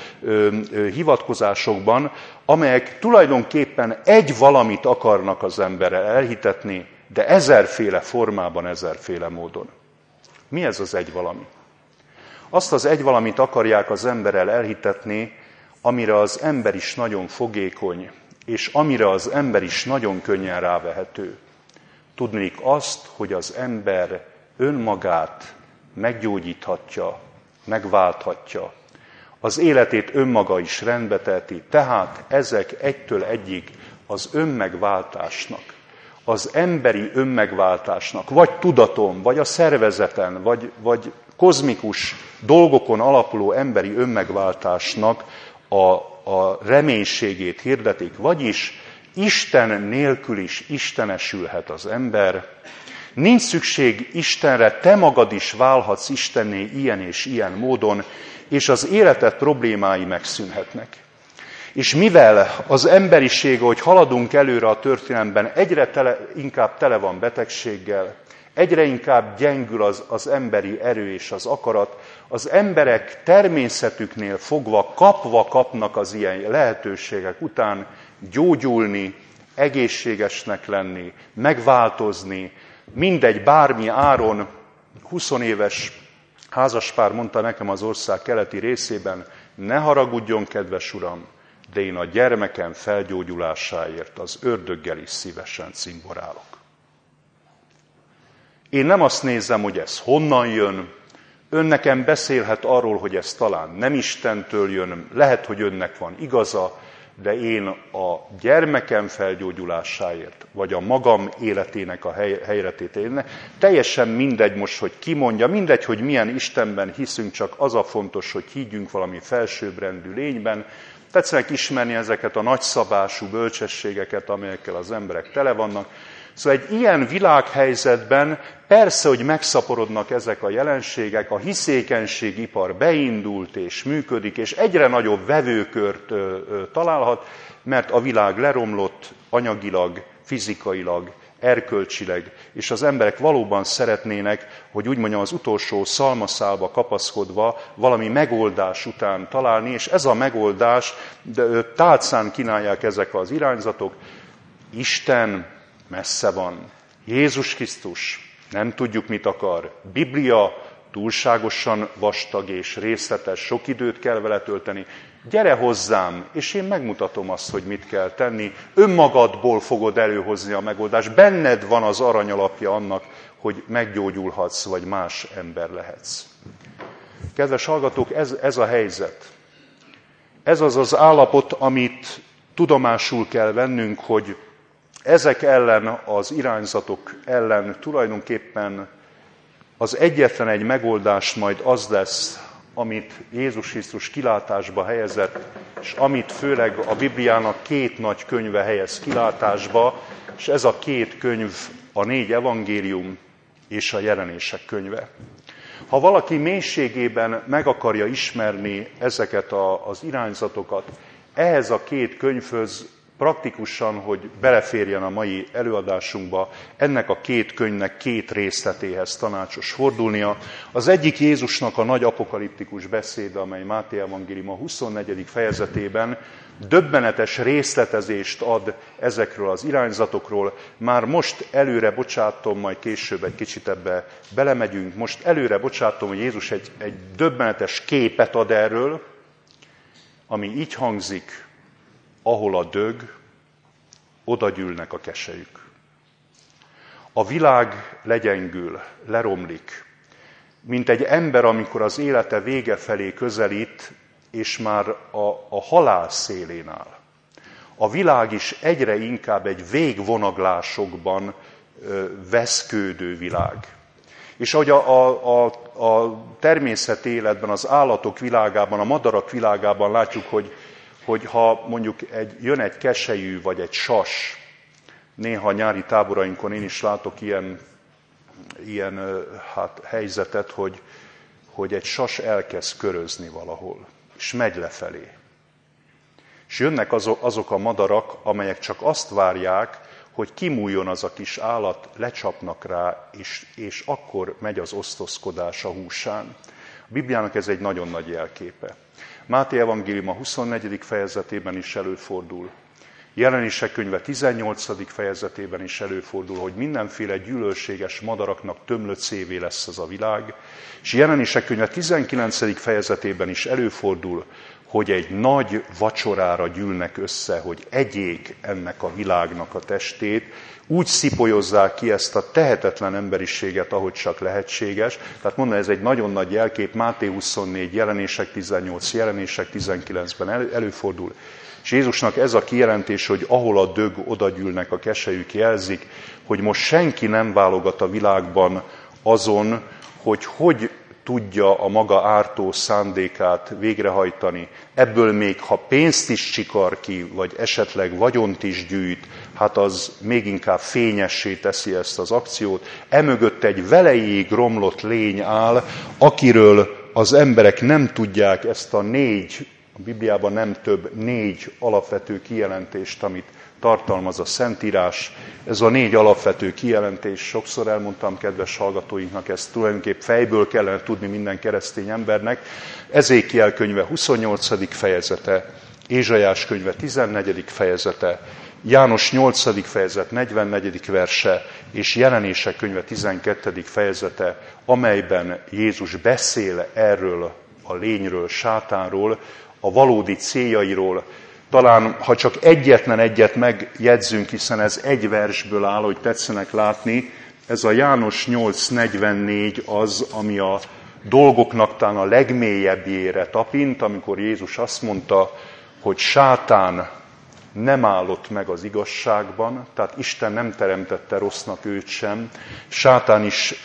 S1: hivatkozásokban, amelyek tulajdonképpen egy valamit akarnak az emberre elhitetni, de ezerféle formában, ezerféle módon. Mi ez az egy valami? Azt az egy valamit akarják az emberrel elhitetni, amire az ember is nagyon fogékony, és amire az ember is nagyon könnyen rávehető. Tudnék azt, hogy az ember önmagát meggyógyíthatja, megválthatja. Az életét önmaga is rendbe teheti, tehát ezek egytől egyig az önmegváltásnak, az emberi önmegváltásnak, vagy tudaton, vagy a szervezeten, vagy kozmikus dolgokon alapuló emberi önmegváltásnak a reménységét hirdetik, vagyis Isten nélkül is istenesülhet az ember, nincs szükség Istenre, te magad is válhatsz Istenné ilyen és ilyen módon, és az életed problémái megszűnhetnek. És mivel az emberiség, ahogy haladunk előre a történelemben, egyre inkább tele van betegséggel, egyre inkább gyengül az emberi erő és az akarat, az emberek természetüknél fogva kapnak az ilyen lehetőségek után gyógyulni, egészségesnek lenni, megváltozni, mindegy, bármi áron. 20 éves házaspár mondta nekem az ország keleti részében, ne haragudjon, kedves uram, de én a gyermekem felgyógyulásáért az ördöggel is szívesen cimborálok. Én nem azt nézem, hogy ez honnan jön, ön nekem beszélhet arról, hogy ez talán nem Istentől jön, lehet, hogy önnek van igaza, de én a gyermekem felgyógyulásáért, vagy a magam életének a helyretételének, teljesen mindegy most, hogy ki mondja, mindegy, hogy milyen Istenben hiszünk, csak az a fontos, hogy higgyünk valami felsőbbrendű lényben. Tetszenek ismerni ezeket a nagyszabású bölcsességeket, amelyekkel az emberek tele vannak. Szóval egy ilyen világhelyzetben persze, hogy megszaporodnak ezek a jelenségek, a hiszékenységipar beindult és működik, és egyre nagyobb vevőkört találhat, mert a világ leromlott anyagilag, fizikailag, erkölcsileg, és az emberek valóban szeretnének, hogy úgy mondjam, az utolsó szalmaszálba kapaszkodva valami megoldás után találni, és ez a megoldás, tálcán kínálják ezek az irányzatok. Isten messze van. Jézus Krisztus nem tudjuk, mit akar. Biblia túlságosan vastag és részletes, sok időt kell vele tölteni. Gyere hozzám, és én megmutatom azt, hogy mit kell tenni. Önmagadból fogod előhozni a megoldást. Benned van az aranyalapja annak, hogy meggyógyulhatsz, vagy más ember lehetsz. Kedves hallgatók, ez a helyzet. Ez az az állapot, amit tudomásul kell vennünk, hogy ezek ellen, az irányzatok ellen tulajdonképpen az egyetlen egy megoldás majd az lesz, amit Jézus Krisztus kilátásba helyezett, és amit főleg a Bibliának 2 nagy könyve helyez kilátásba, és ez a 2 könyv a 4 evangélium és a Jelenések könyve. Ha valaki mélységében meg akarja ismerni ezeket az irányzatokat, ehhez a 2 könyvhöz praktikusan, hogy beleférjen a mai előadásunkba, ennek a 2 könyvnek 2 részletéhez tanácsos fordulnia. Az egyik Jézusnak a nagy apokaliptikus beszéde, amely Máté evangélium a 24. fejezetében döbbenetes részletezést ad ezekről az irányzatokról. Már most előre bocsátom, majd később egy kicsit ebbe belemegyünk, most előre bocsátom, hogy Jézus egy döbbenetes képet ad erről, ami így hangzik: ahol a dög, oda gyűlnek a keselyük. A világ legyengül, leromlik, mint egy ember, amikor az élete vége felé közelít, és már a halál szélén áll. A világ is egyre inkább egy végvonaglásokban veszkődő világ. És ahogy a természeti életben, az állatok világában, a madarak világában látjuk, hogy ha mondjuk jön egy keselyű vagy egy sas, néha nyári táborainkon én is látok ilyen helyzetet, hogy egy sas elkezd körözni valahol, és megy lefelé. És jönnek azok a madarak, amelyek csak azt várják, hogy kimújjon az a kis állat, lecsapnak rá, és akkor megy az osztozkodás a húsán. A Bibliának ez egy nagyon nagy jelképe. Máté evangélium a 24. fejezetében is előfordul. Jelenések könyve 18. fejezetében is előfordul, hogy mindenféle gyűlölséges madaraknak tömlöcévé lesz ez a világ. És Jelenések könyve 19. fejezetében is előfordul, hogy egy nagy vacsorára gyűlnek össze, hogy egyék ennek a világnak a testét, úgy szipolyozzák ki ezt a tehetetlen emberiséget, ahogy csak lehetséges. Tehát mondom, ez egy nagyon nagy jelkép, Máté 24, Jelenések 18, Jelenések 19-ben előfordul. És Jézusnak ez a kijelentés, hogy ahol a dög, oda gyűlnek a keselyük, jelzik, hogy most senki nem válogat a világban azon, hogy tudja a maga ártó szándékát végrehajtani. Ebből még ha pénzt is csikar ki, vagy esetleg vagyont is gyűjt, hát az még inkább fényessé teszi ezt az akciót. Emögött egy velejéig romlott lény áll, akiről az emberek nem tudják ezt a 4, a Bibliában nem több 4 alapvető kijelentést, amit tartalmaz a Szentírás. Ez a 4 alapvető kijelentés, sokszor elmondtam kedves hallgatóinknak, ezt tulajdonképp fejből kellene tudni minden keresztény embernek. Ezékiel könyve 28. fejezete, Ézsaiás könyve 14. fejezete, János 8. fejezet 44. verse és Jelenések könyve 12. fejezete, amelyben Jézus beszél erről a lényről, sátánról, a valódi céljairól. Talán, ha csak egyetlen egyet megjegyzünk, hiszen ez egy versből áll, hogy tetszenek látni, ez a János 8.44 az, ami a dolgoknak talán a legmélyebbjére tapint, amikor Jézus azt mondta, hogy sátán nem állott meg az igazságban, tehát Isten nem teremtette rossznak őt sem. Sátán is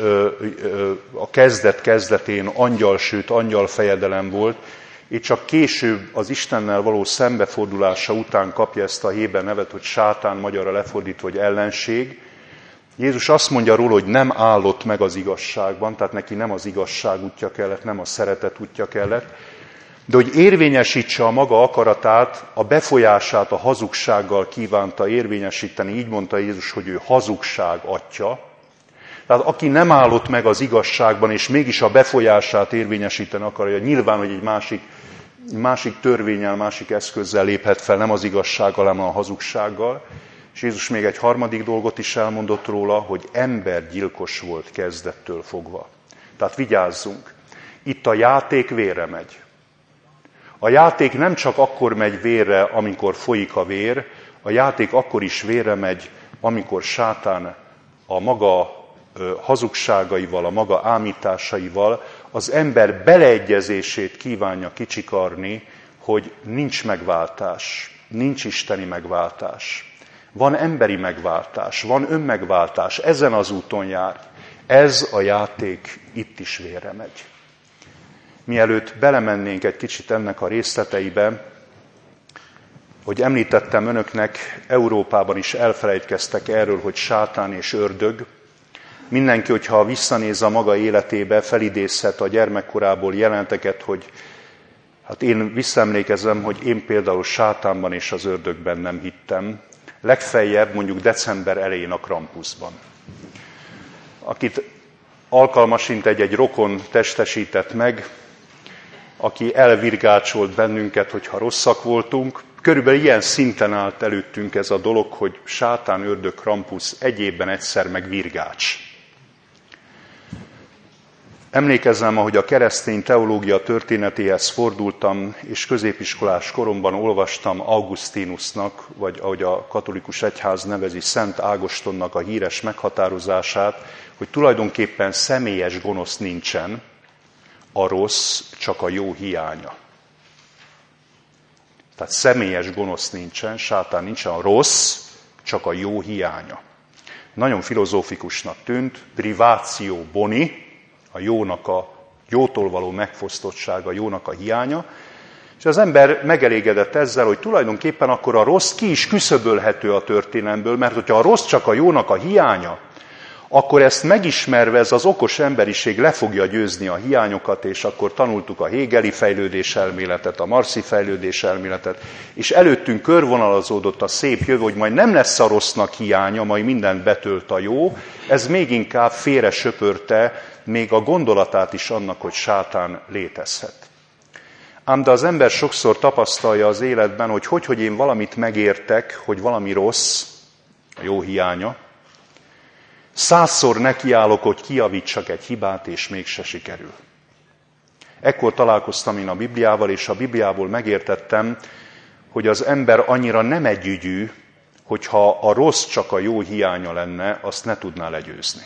S1: a kezdet-kezdetén angyal, sőt angyalfejedelem volt, és csak később az Istennel való szembefordulása után kapja ezt a héber nevet, hogy sátán, magyarra lefordítva, hogy ellenség. Jézus azt mondja róla, hogy nem állott meg az igazságban, tehát neki nem az igazság útja kellett, nem a szeretet útja kellett, de hogy érvényesítse a maga akaratát, a befolyását a hazugsággal kívánta érvényesíteni. Így mondta Jézus, hogy ő hazugság atya. Tehát aki nem állott meg az igazságban, és mégis a befolyását érvényesíteni akarja, nyilván, hogy egy másik törvénnyel, másik eszközzel léphet fel, nem az igazsággal, hanem a hazugsággal. És Jézus még egy harmadik dolgot is elmondott róla, hogy embergyilkos volt kezdettől fogva. Tehát vigyázzunk, itt a játék vérre megy. A játék nem csak akkor megy vérre, amikor folyik a vér, a játék akkor is vérre megy, amikor sátán a maga hazugságaival, a maga ámításaival az ember beleegyezését kívánja kicsikarni, hogy nincs megváltás, nincs isteni megváltás. Van emberi megváltás, van önmegváltás, ezen az úton jár. Ez a játék itt is vérre megy. Mielőtt belemennénk egy kicsit ennek a részleteibe, hogy említettem önöknek, Európában is elfelejtkeztek erről, hogy sátán és ördög. Mindenki, hogyha visszanéz a maga életébe, felidézhet a gyermekkorából jelenteket, hogy hát én visszaemlékezem, hogy én például sátánban és az ördögben nem hittem. Legfeljebb mondjuk december elején a Krampusban. Akit alkalmasint egy rokon testesített meg, aki elvirgácsolt bennünket, hogyha rosszak voltunk. Körülbelül ilyen szinten állt előttünk ez a dolog, hogy sátán, ördög, Krampus, egyébben egyszer meg virgács. Emlékezzem, ahogy a keresztény teológia történetéhez fordultam, és középiskolás koromban olvastam Augustinusnak, vagy ahogy a katolikus egyház nevezi, Szent Ágostonnak a híres meghatározását, hogy tulajdonképpen személyes gonosz nincsen, a rossz csak a jó hiánya. Tehát személyes gonosz nincsen, sátán nincsen, a rossz csak a jó hiánya. Nagyon filozófikusnak tűnt, privatio boni, a jónak a jótól való megfosztottsága, jónak a hiánya, és az ember megelégedett ezzel, hogy tulajdonképpen akkor a rossz ki is küszöbölhető a történelmből, mert hogyha a rossz csak a jónak a hiánya, akkor ezt megismerve ez az okos emberiség le fogja győzni a hiányokat, és akkor tanultuk a hegeli fejlődés elméletet, a marszi fejlődés elméletet, és előttünk körvonalazódott a szép jövő, hogy majd nem lesz a rossznak hiánya, majd mindent betölt a jó, ez még inkább félre söpörte még a gondolatát is annak, hogy sátán létezhet. Ám de az ember sokszor tapasztalja az életben, hogy én valamit megértek, hogy valami rossz, a jó hiánya, 100-szor nekiállok, hogy kijavítsak egy hibát, és mégse sikerül. Ekkor találkoztam én a Bibliával, és a Bibliából megértettem, hogy az ember annyira nem együgyű, hogyha a rossz csak a jó hiánya lenne, azt ne tudná legyőzni.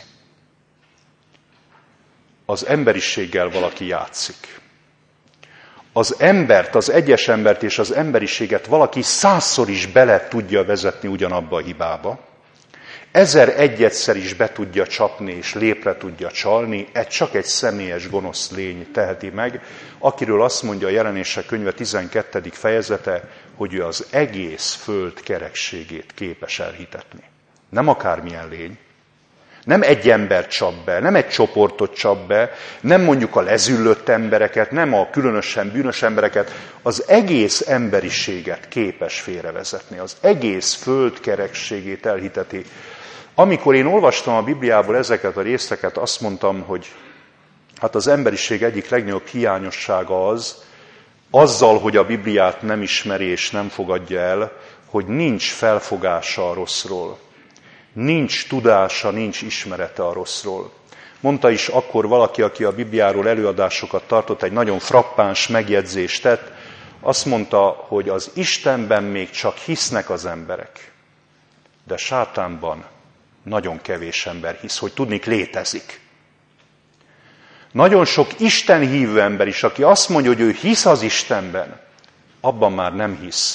S1: Az emberiséggel valaki játszik. Az embert, az egyes embert és az emberiséget valaki 100-szor is bele tudja vezetni ugyanabba a hibába. 1001-szer is be tudja csapni és lépre tudja csalni, csak egy személyes gonosz lény teheti meg, akiről azt mondja a Jelenések könyve 12. fejezete, hogy ő az egész föld kerekségét képes elhitetni. Nem akármilyen lény, nem egy embert csap be, nem egy csoportot csap be, nem mondjuk a lezüllött embereket, nem a különösen bűnös embereket, az egész emberiséget képes félrevezetni, az egész föld kerekségét elhiteti. Amikor én olvastam a Bibliából ezeket a részeket, azt mondtam, hogy hát az emberiség egyik legnagyobb hiányossága az, azzal, hogy a Bibliát nem ismeri és nem fogadja el, hogy nincs felfogása a rosszról. Nincs tudása, nincs ismerete a rosszról. Mondta is akkor valaki, aki a Bibliáról előadásokat tartott, egy nagyon frappáns megjegyzést tett, azt mondta, hogy az Istenben még csak hisznek az emberek, de sátánban nagyon kevés ember hisz, hogy tudnik létezik. Nagyon sok Isten hívő ember is, aki azt mondja, hogy ő hisz az Istenben, abban már nem hisz,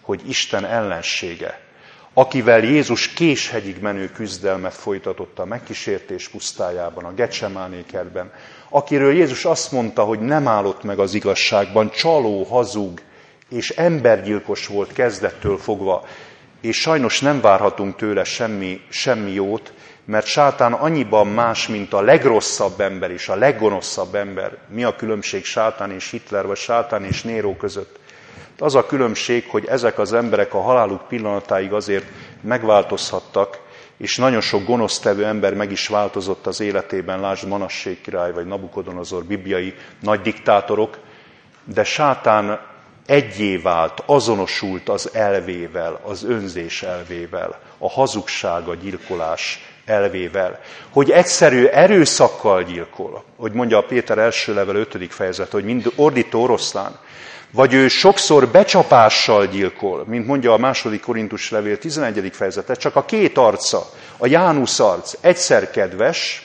S1: hogy Isten ellensége, akivel Jézus késhegyig menő küzdelmet folytatott a megkísértés pusztájában, a Getsemáné kertben, akiről Jézus azt mondta, hogy nem állott meg az igazságban, csaló, hazug és embergyilkos volt kezdettől fogva, és sajnos nem várhatunk tőle semmi jót, mert sátán annyiban más, mint a legrosszabb ember és a leggonoszabb ember. Mi a különbség sátán és Hitler, vagy sátán és Néró között? Az a különbség, hogy ezek az emberek a haláluk pillanatáig azért megváltozhattak, és nagyon sok gonosztevő ember meg is változott az életében, lásd Manassé király, vagy Nabukodonozor, bibliai nagy diktátorok, de sátán egyé vált, azonosult az elvével, az önzés elvével, a hazugság, a gyilkolás elvével, hogy egyszerű erőszakkal gyilkol, hogy mondja a Péter első levél 5. fejezet, hogy mind ordító oroszlán, vagy ő sokszor becsapással gyilkol, mint mondja a 2. Korintus levél 11. fejezete, csak a két arca, a Jánusz arc, egyszer kedves,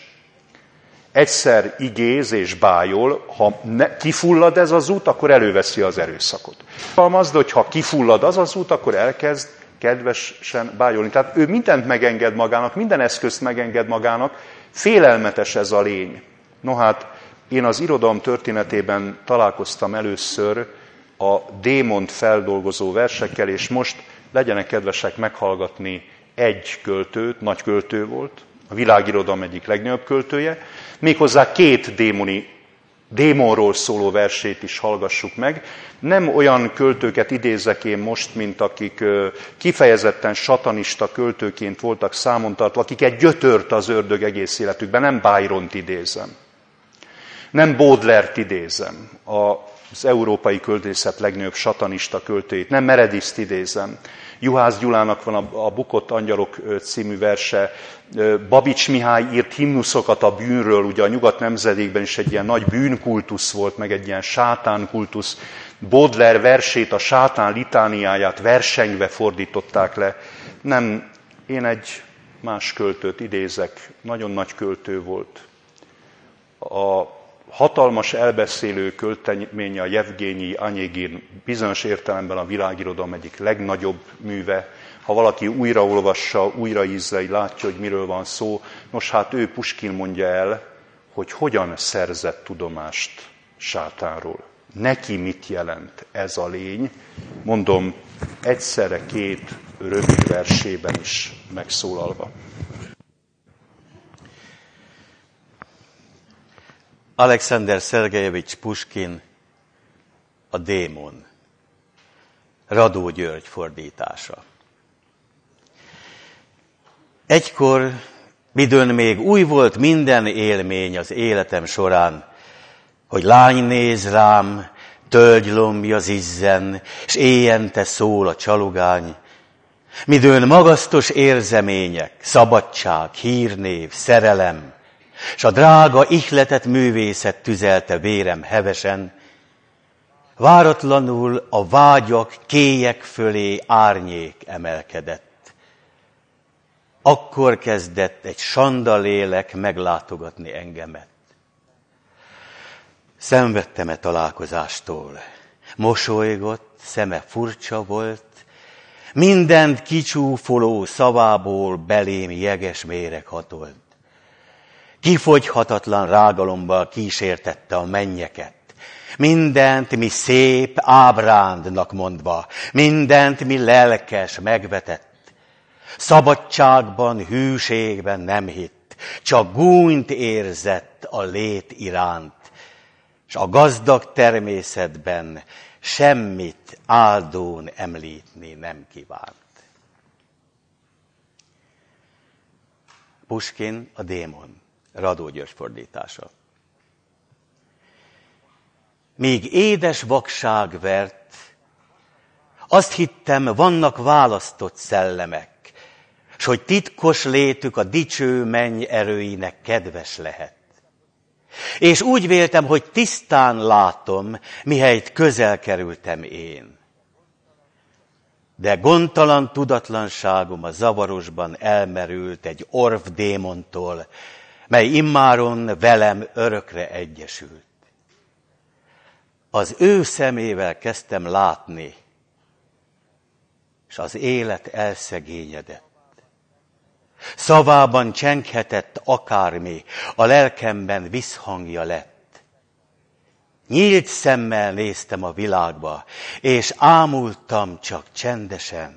S1: egyszer igéz és bájol, ha kifullad ez az út, akkor előveszi az erőszakot. Halmazd, hogy ha kifullad az út, akkor elkezd kedvesen bájolni. Tehát ő mindent megenged magának, minden eszközt megenged magának, félelmetes ez a lény. No hát, én az irodalom történetében találkoztam először a démont feldolgozó versekkel, és most legyenek kedvesek meghallgatni egy költőt, nagy költő volt, a világirodalom egyik legnagyobb költője, méghozzá 2 démonról szóló versét is hallgassuk meg. Nem olyan költőket idézek én most, mint akik kifejezetten satanista költőként voltak számon tartva, akiket gyötört az ördög egész életükben. Nem Byront idézem, nem Baudelaire-t idézem, az európai költészet legnagyobb satanista költőjét, nem Mereditht idézem. Juhász Gyulának van a Bukott angyalok című verse, Babics Mihály írt himnuszokat a bűnről, ugye a nyugat nemzedékben is egy ilyen nagy bűnkultusz volt, meg egy ilyen sátánkultusz. Baudelaire versét, a sátán litániáját versengve fordították le. Nem, én egy más költőt idézek, nagyon nagy költő volt. A hatalmas elbeszélő költeménye a Jevgenyi Anyegin, bizonyos értelemben a világirodalom egyik legnagyobb műve. Ha valaki újraolvassa, újra ízleli, látja, hogy miről van szó. Nos, hát ő, Puskin mondja el, hogy hogyan szerzett tudomást sátánról. Neki mit jelent ez a lény? Mondom, egyszerre 2 rövid versében is megszólalva.
S2: Alexander Szergejevics Puskin, a démon. Radó György fordítása. Egykor, midőn még új volt minden élmény az életem során, hogy lány néz rám, tölgylombja zizzen, s éjjente szól a csalogány, midőn magasztos érzemények, szabadság, hírnév, szerelem, s a drága ihletett művészet tüzelte vérem hevesen, váratlanul a vágyak kélyek fölé árnyék emelkedett. Akkor kezdett egy sanda lélek meglátogatni engemet. Szenvedtem találkozástól. Mosolygott, szeme furcsa volt, mindent kicsúfoló szavából belém jeges méreg hatolt. Kifogyhatatlan rágalommal kísértette a mennyeket. Mindent, mi szép, ábrándnak mondva, mindent, mi lelkes, megvetett. Szabadságban, hűségben nem hitt, csak gúnyt érzett a lét iránt, s a gazdag természetben semmit áldón említni nem kívánt. Puskin, a démon. Radó György fordítása. Míg édes vakság vert, azt hittem, vannak választott szellemek, s hogy titkos létük a dicső menny erőinek kedves lehet. És úgy véltem, hogy tisztán látom, mihelyt közel kerültem én. De gondtalan tudatlanságom a zavarosban elmerült egy orvdémontól, mely immáron velem örökre egyesült. Az ő szemével kezdtem látni, és az élet elszegényedett. Szavában csenghetett akármi, a lelkemben visszhangja lett. Nyílt szemmel néztem a világba, és ámultam csak csendesen.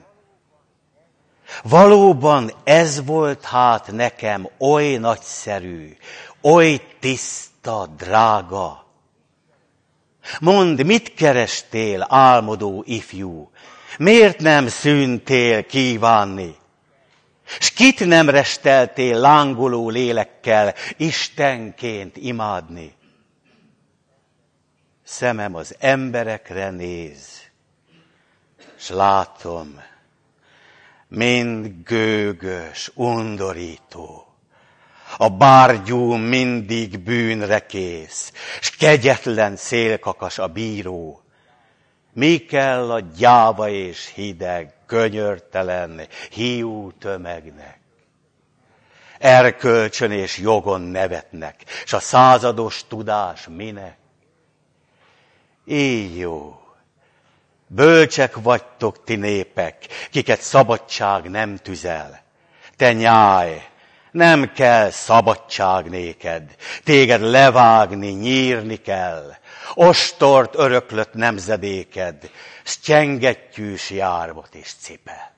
S2: Valóban ez volt hát nekem oly nagyszerű, oly tiszta, drága. Mondd, mit kerestél, álmodó ifjú? Miért nem szűntél kívánni? S kit nem resteltél lángoló lélekkel Istenként imádni? Szemem az emberekre néz, s látom, mind gőgös, undorító. A bárgyú mindig bűnre kész, s kegyetlen szélkakas a bíró. Mi kell a gyáva és hideg, könyörtelen, hiú tömegnek? Erkölcsön és jogon nevetnek, s a százados tudás minek? Így jó. Bölcsek vagytok ti népek, kiket szabadság nem tüzel. Te nyáj, nem kell szabadság néked, téged levágni, nyírni kell. Ostort öröklött nemzedéked, s csengettyűs jármot is cipel.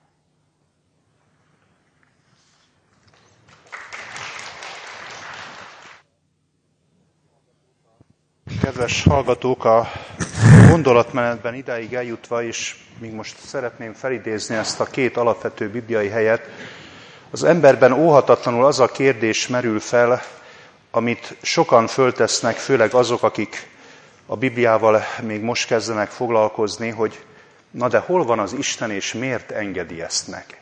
S1: Kedves hallgatók, a gondolatmenetben idáig eljutva, és még most szeretném felidézni ezt a két alapvető bibliai helyet, az emberben óhatatlanul az a kérdés merül fel, amit sokan föltesznek, főleg azok, akik a Bibliával még most kezdenek foglalkozni, hogy na de hol van az Isten, és miért engedi ezt meg?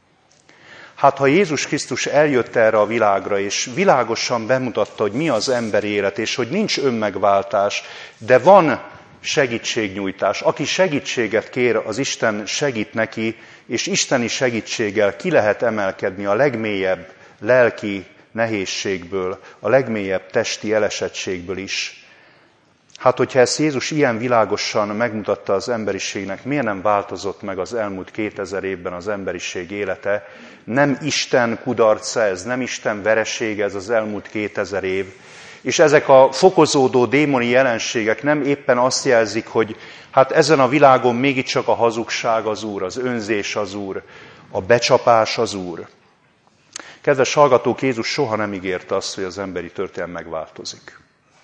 S1: Hát ha Jézus Krisztus eljött erre a világra, és világosan bemutatta, hogy mi az emberi élet, és hogy nincs önmegváltás, de van segítségnyújtás. Aki segítséget kér, az Isten segít neki, és isteni segítséggel ki lehet emelkedni a legmélyebb lelki nehézségből, a legmélyebb testi elesettségből is. Hát, hogyha ezt Jézus ilyen világosan megmutatta az emberiségnek, miért nem változott meg az elmúlt 2000 évben az emberiség élete? Nem Isten kudarca ez, nem Isten veresége ez az elmúlt 2000 év. És ezek a fokozódó démoni jelenségek nem éppen azt jelzik, hogy hát ezen a világon mégiscsak a hazugság az Úr, az önzés az Úr, a becsapás az Úr. Kedves hallgatók, Jézus soha nem ígérte azt, hogy az emberi történelem megváltozik.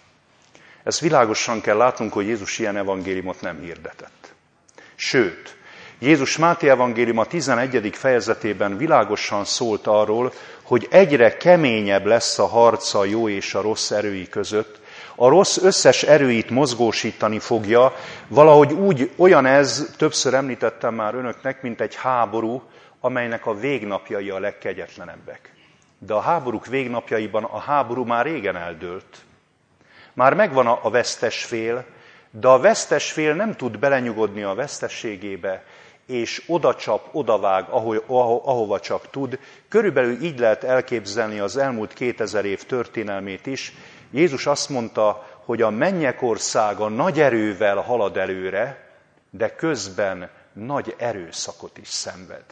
S1: Ezt világosan kell látnunk, hogy Jézus ilyen evangéliumot nem hirdetett. Sőt, Jézus Máté evangéliuma 11. fejezetében világosan szólt arról, hogy egyre keményebb lesz a harca a jó és a rossz erői között. A rossz összes erőit mozgósítani fogja, valahogy olyan ez, többször említettem már önöknek, mint egy háború, amelynek a végnapjai a legkegyetlenebbek. De a háborúk végnapjaiban a háború már régen eldőlt. Már megvan a vesztes fél, de a vesztes fél nem tud belenyugodni a veszteségébe, és odacsap, odavág, ahova csak tud. Körülbelül így lehet elképzelni az elmúlt 2000 év történelmét is. Jézus azt mondta, hogy a mennyek országa nagy erővel halad előre, de közben nagy erőszakot is szenved.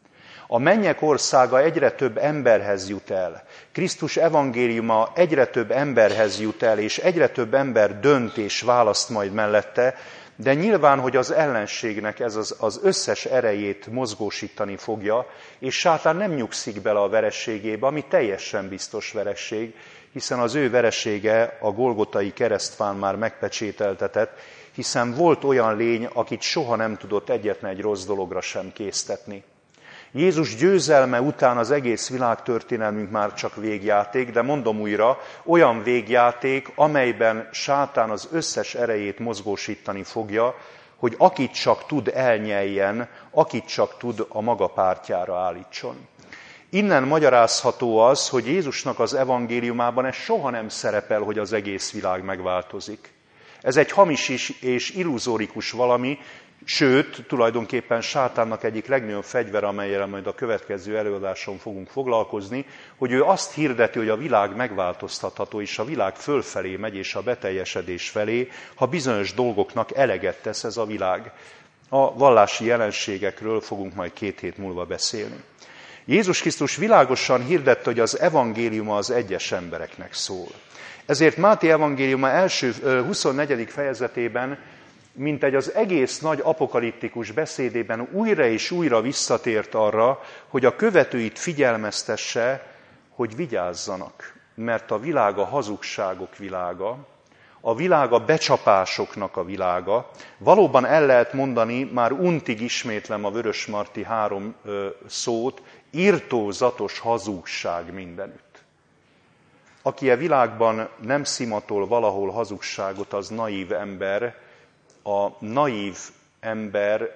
S1: A mennyek országa egyre több emberhez jut el. Krisztus evangéliuma egyre több emberhez jut el, és egyre több ember dönt és választ majd mellette, de nyilván, hogy az ellenségnek ez az összes erejét mozgósítani fogja, és sátán nem nyugszik bele a vereségébe, ami teljesen biztos vereség, hiszen az ő veresége a Golgotai keresztfán már megpecsételtetett, hiszen volt olyan lény, akit soha nem tudott egyetlen egy rossz dologra sem késztetni. Jézus győzelme után az egész világtörténelmünk már csak végjáték, de mondom újra, olyan végjáték, amelyben sátán az összes erejét mozgósítani fogja, hogy akit csak tud elnyeljen, akit csak tud a maga pártjára állítson. Innen magyarázható az, hogy Jézusnak az evangéliumában ez soha nem szerepel, hogy az egész világ megváltozik. Ez egy hamis és illuzórikus valami, sőt, tulajdonképpen sátánnak egyik legnagyobb fegyvere, amellyel majd a következő előadáson fogunk foglalkozni, hogy ő azt hirdeti, hogy a világ megváltoztatható, és a világ fölfelé megy, és a beteljesedés felé, ha bizonyos dolgoknak eleget tesz ez a világ. A vallási jelenségekről fogunk majd 2 hét múlva beszélni. Jézus Krisztus világosan hirdette, hogy az evangéliuma az egyes embereknek szól. Ezért Máté evangéliuma első 24. fejezetében, mintegy az egész nagy apokaliptikus beszédében újra és újra visszatért arra, hogy a követőit figyelmeztesse, hogy vigyázzanak, mert a világ a hazugságok világa, a világ a becsapásoknak a világa. Valóban el lehet mondani, már untig ismétlem a Vörösmarty 3 szót, irtózatos hazugság mindenütt. Aki a világban nem szimatol valahol hazugságot, az naív ember. A naív ember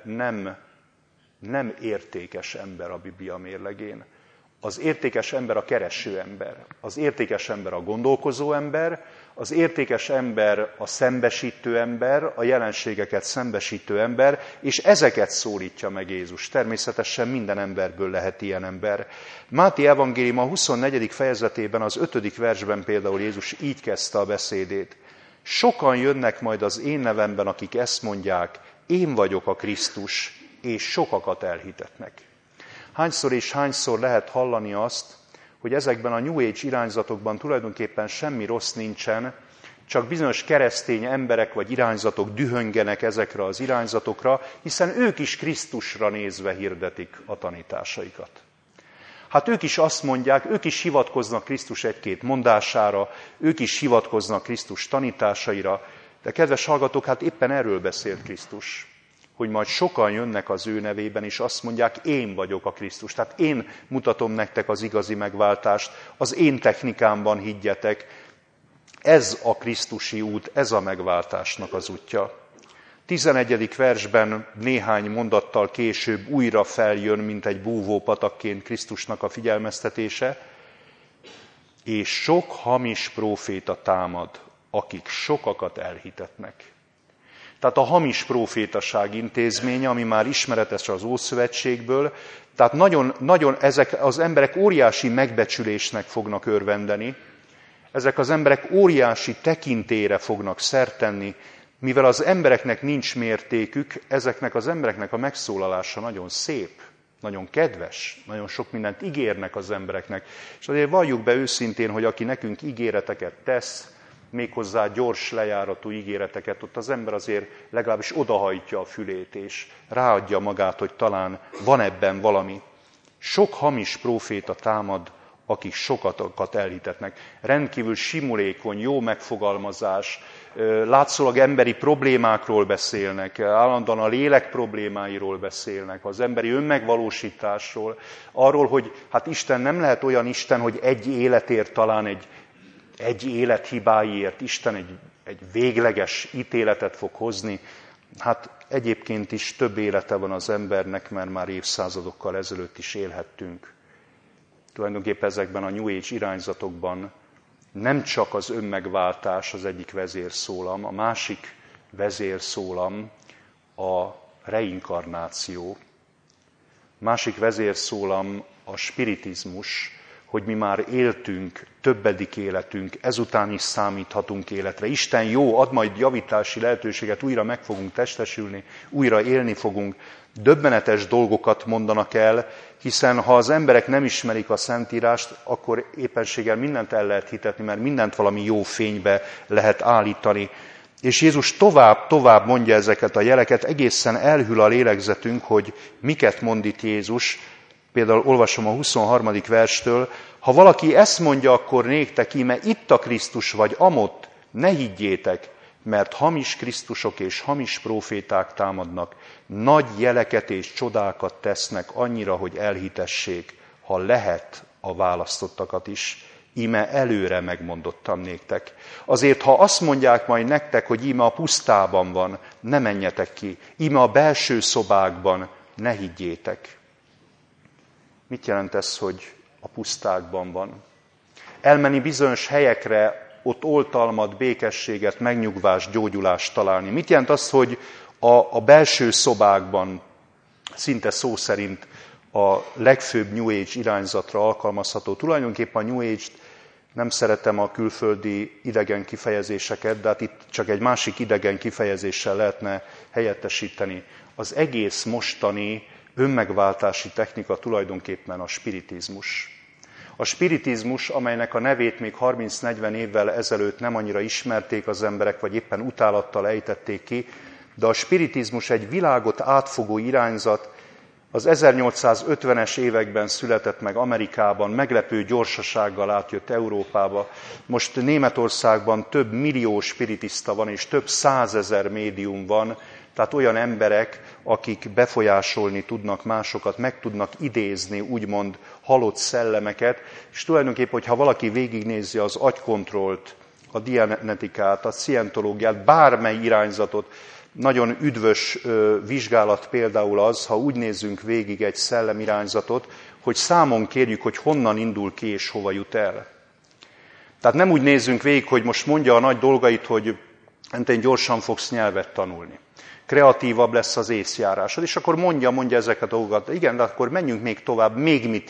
S1: nem értékes ember a Biblia mérlegén. Az értékes ember a kereső ember, az értékes ember a gondolkozó ember, az értékes ember a szembesítő ember, a jelenségeket szembesítő ember, és ezeket szólítja meg Jézus. Természetesen minden emberből lehet ilyen ember. Máté evangélium a 24. fejezetében, az 5. versben például Jézus így kezdte a beszédét. Sokan jönnek majd az én nevemben, akik ezt mondják, én vagyok a Krisztus, és sokakat elhitetnek. Hányszor és hányszor lehet hallani azt, hogy ezekben a New Age irányzatokban tulajdonképpen semmi rossz nincsen, csak bizonyos keresztény emberek vagy irányzatok dühöngenek ezekre az irányzatokra, hiszen ők is Krisztusra nézve hirdetik a tanításaikat. Hát ők is azt mondják, ők is hivatkoznak Krisztus egy-két mondására, ők is hivatkoznak Krisztus tanításaira, de kedves hallgatók, hát éppen erről beszélt Krisztus, hogy majd sokan jönnek az ő nevében, és azt mondják, én vagyok a Krisztus. Tehát én mutatom nektek az igazi megváltást, az én technikámban higgyetek. Ez a krisztusi út, ez a megváltásnak az útja. 11. versben néhány mondattal később újra feljön, mint egy búvópatakként Krisztusnak a figyelmeztetése, és sok hamis próféta támad, akik sokakat elhitetnek. Tehát a hamis prófétaság intézménye, ami már ismeretes az Ószövetségből, tehát nagyon ezek az emberek óriási megbecsülésnek fognak örvendeni, ezek az emberek óriási tekintélyre fognak szert tenni, mivel az embereknek nincs mértékük, ezeknek az embereknek a megszólalása nagyon szép, nagyon kedves, nagyon sok mindent ígérnek az embereknek. És azért valljuk be őszintén, hogy aki nekünk ígéreteket tesz, méghozzá gyors lejáratú ígéreteket, ott az ember azért legalábbis odahajtja a fülét, és ráadja magát, hogy talán van ebben valami. Sok hamis próféta támad, akik sokakat elhitetnek. Rendkívül simulékony, jó megfogalmazás, látszólag emberi problémákról beszélnek, állandóan a lélek problémáiról beszélnek, az emberi önmegvalósításról, arról, hogy hát Isten nem lehet olyan Isten, hogy egy életért talán egy élet hibáiért Isten egy végleges ítéletet fog hozni. Hát egyébként is több élete van az embernek, mert már évszázadokkal ezelőtt is élhettünk. Tulajdonképpen ezekben a New Age irányzatokban nem csak az önmegváltás az egyik vezérszólam, a másik vezérszólam a reinkarnáció, másik vezérszólam a spiritizmus, hogy mi már éltünk többedik életünk, ezután is számíthatunk életre. Isten jó, ad majd javítási lehetőséget, újra meg fogunk testesülni, újra élni fogunk. Döbbenetes dolgokat mondanak el, hiszen ha az emberek nem ismerik a Szentírást, akkor éppenséggel mindent el lehet hitetni, mert mindent valami jó fénybe lehet állítani. És Jézus tovább mondja ezeket a jeleket, egészen elhűl a lélegzetünk, hogy miket mond itt Jézus. Például olvasom a 23. verstől, ha valaki ezt mondja, akkor néktek íme itt a Krisztus vagy amott, ne higgyétek, mert hamis Krisztusok és hamis próféták támadnak, nagy jeleket és csodákat tesznek annyira, hogy elhitessék, ha lehet a választottakat is. Íme előre megmondottam néktek. Azért, ha azt mondják majd nektek, hogy íme a pusztában van, ne menjetek ki, íme a belső szobákban, ne higgyétek. Mit jelent ez, hogy a pusztákban van? Elmenni bizonyos helyekre, ott oltalmat, békességet, megnyugvást, gyógyulást találni. Mit jelent az, hogy a belső szobákban, szinte szó szerint a legfőbb New Age irányzatra alkalmazható? Tulajdonképpen a New Age-t nem szeretem a külföldi idegen kifejezéseket, de hát itt csak egy másik idegen kifejezéssel lehetne helyettesíteni. az egész mostani önmegváltási technika tulajdonképpen a spiritizmus. A spiritizmus, amelynek a nevét még 30-40 évvel ezelőtt nem annyira ismerték az emberek, vagy éppen utálattal ejtették ki, de a spiritizmus egy világot átfogó irányzat, az 1850-es években született meg Amerikában, meglepő gyorsasággal átjött Európába. Most Németországban több millió spiritista van, és több 100 000 médium van, tehát olyan emberek, akik befolyásolni tudnak másokat, meg tudnak idézni úgymond halott szellemeket, és tulajdonképpen, hogyha valaki végignézi az agykontrollt, a dianetikát, a scientológiát, bármely irányzatot, nagyon üdvös vizsgálat például az, ha úgy nézzünk végig egy szellemirányzatot, hogy számon kérjük, hogy honnan indul ki és hova jut el. Tehát nem úgy nézzünk végig, hogy most mondja a nagy dolgait, hogy te gyorsan fogsz nyelvet tanulni. Kreatívabb lesz az észjárásod, és akkor mondja ezeket a dolgokat. Igen, de akkor menjünk még tovább, még mit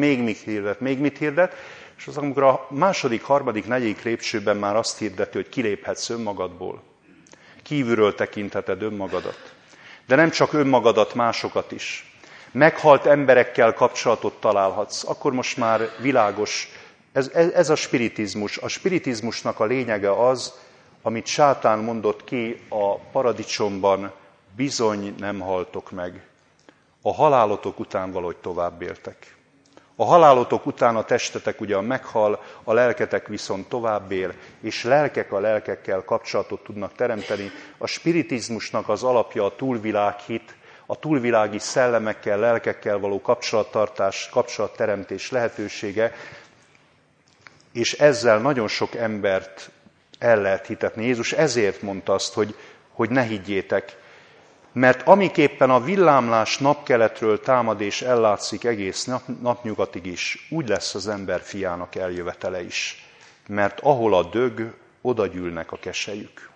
S1: hirdet, és az, amikor a második, harmadik, negyedik lépcsőben már azt hirdeti, hogy kiléphetsz önmagadból. Kívülről tekintheted önmagadat. De nem csak önmagadat, másokat is. Meghalt emberekkel kapcsolatot találhatsz. Akkor most már világos. Ez a spiritizmus. A spiritizmusnak a lényege az, amit sátán mondott ki a paradicsomban, bizony nem haltok meg. A halálotok után valahogy tovább éltek. A halálotok után a testetek ugyan meghal, a lelketek viszont tovább él, és lelkek a lelkekkel kapcsolatot tudnak teremteni. A spiritizmusnak az alapja a túlvilághit, a túlvilági szellemekkel, lelkekkel való kapcsolattartás, kapcsolatteremtés lehetősége, és ezzel nagyon sok embert el lehet hitetni. Jézus ezért mondta azt, hogy ne higgyétek, mert amiképpen a villámlás napkeletről támad és ellátszik egész napnyugatig is, úgy lesz az ember fiának eljövetele is. Mert ahol a dög, oda gyűlnek a keselyük.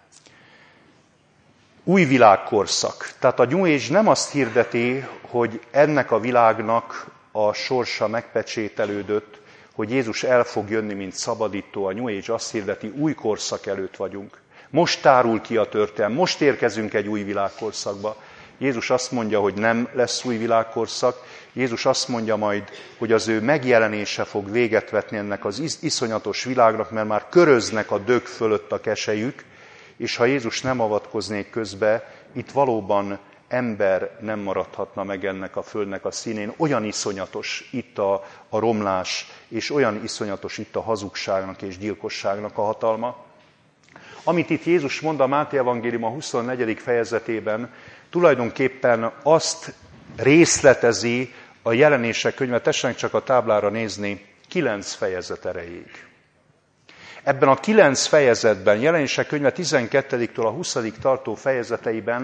S1: Új világkorszak. Tehát a New Age nem azt hirdeti, hogy ennek a világnak a sorsa megpecsételődött, hogy Jézus el fog jönni, mint szabadító. A New Age azt hirdeti, új korszak előtt vagyunk. Most tárul ki a történelem, most érkezünk egy új világkorszakba. Jézus azt mondja, hogy nem lesz új világkorszak. Jézus azt mondja majd, hogy az ő megjelenése fog véget vetni ennek az iszonyatos világnak, mert már köröznek a dög fölött a keselyük, és ha Jézus nem avatkoznék közbe, itt valóban ember nem maradhatna meg ennek a földnek a színén. Olyan iszonyatos itt a romlás, és olyan iszonyatos itt a hazugságnak és gyilkosságnak a hatalma. Amit itt Jézus mond a Máté evangélium a 24. fejezetében, tulajdonképpen azt részletezi a Jelenések könyve, tessenek csak a táblára nézni, 9 fejezet erejéig. Ebben a 9 fejezetben, Jelenések könyve 12-től a 20. tartó fejezeteiben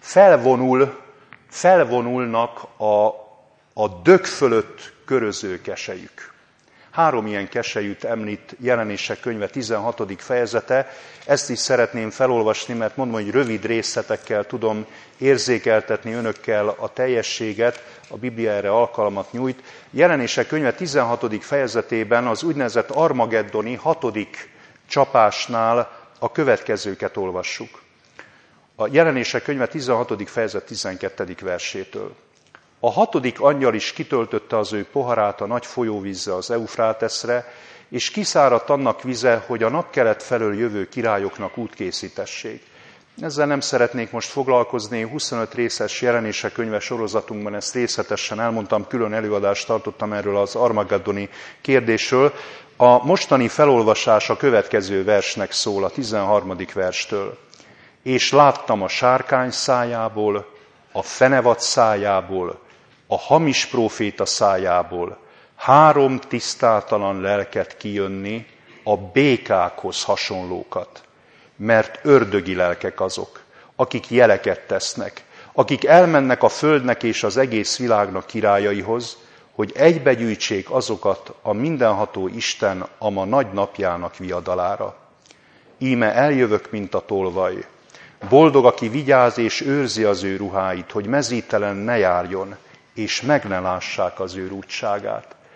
S1: felvonulnak a dög fölött köröző keselyük. 3 ilyen keselyűt említ Jelenések könyve 16. fejezete. Ezt is szeretném felolvasni, mert mondom, hogy rövid részletekkel tudom érzékeltetni önökkel a teljességet, a Biblia erre alkalmat nyújt. Jelenések könyve 16. fejezetében az úgynevezett armageddoni 6. csapásnál a következőket olvassuk. A Jelenések könyve 16. fejezet 12. versétől. A 6. angyal is kitöltötte az ő poharát a nagy folyóvízzel az Eufráteszre, és kiszáradt annak vize, hogy a napkelet felől jövő királyoknak útkészítessék. Ezzel nem szeretnék most foglalkozni, 25 részes Jelenések könyve sorozatunkban ezt részletesen elmondtam, külön előadást tartottam erről az armageddoni kérdésről. A mostani felolvasás a következő versnek szól, a 13. verstől. És láttam a sárkány szájából, a fenevad szájából, a hamis próféta szájából 3 tisztátalan lelket kijönni, a békákhoz hasonlókat. Mert ördögi lelkek azok, akik jeleket tesznek, akik elmennek a földnek és az egész világnak királyaihoz, hogy egybegyűjtsék azokat a mindenható Isten a ma nagy napjának viadalára. Íme eljövök, mint a tolvaj. Boldog, aki vigyáz és őrzi az ő ruháit, hogy mezítelen ne járjon, és meg ne lássák az ő útságát.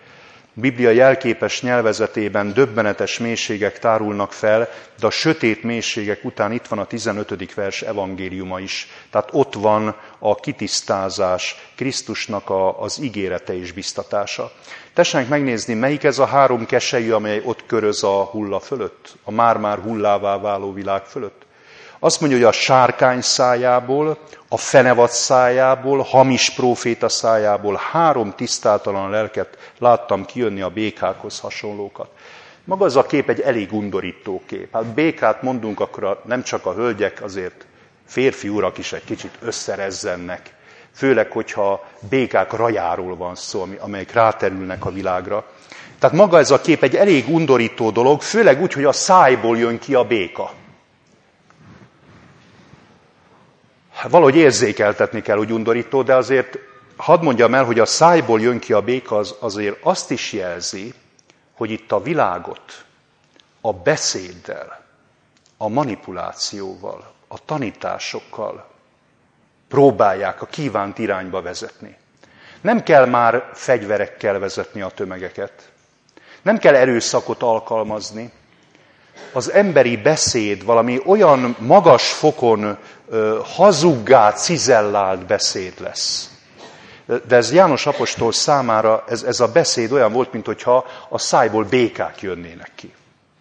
S1: Biblia jelképes nyelvezetében döbbenetes mélységek tárulnak fel, de a sötét mélységek után itt van a 15. vers evangéliuma is. Tehát ott van a kitisztázás, Krisztusnak az ígérete és biztatása. Tessenek megnézni, melyik ez a 3 keselyű, amely ott köröz a hulla fölött, a már-már hullává váló világ fölött. Azt mondja, hogy a sárkány szájából, a fenevad szájából, hamis próféta szájából 3 tisztátalan lelket láttam kijönni, a békákhoz hasonlókat. Maga az a kép egy elég undorító kép. Hát békát mondunk, akkor nem csak a hölgyek, azért férfi urak is egy kicsit összerezzennek. Főleg, hogyha békák rajáról van szó, amelyek ráterülnek a világra. Tehát maga ez a kép egy elég undorító dolog, főleg úgy, hogy a szájból jön ki a béka. Valahogy érzékeltetni kell, hogy undorító, de azért hadd mondjam el, hogy a szájból jön ki a béka, az azért azt is jelzi, hogy itt a világot a beszéddel, a manipulációval, a tanításokkal próbálják a kívánt irányba vezetni. Nem kell már fegyverekkel vezetni a tömegeket. Nem kell erőszakot alkalmazni. Az emberi beszéd valami olyan magas fokon hazuggá cizellált beszéd lesz. De ez János apostol számára, ez a beszéd olyan volt, mintha a szájból békák jönnének ki.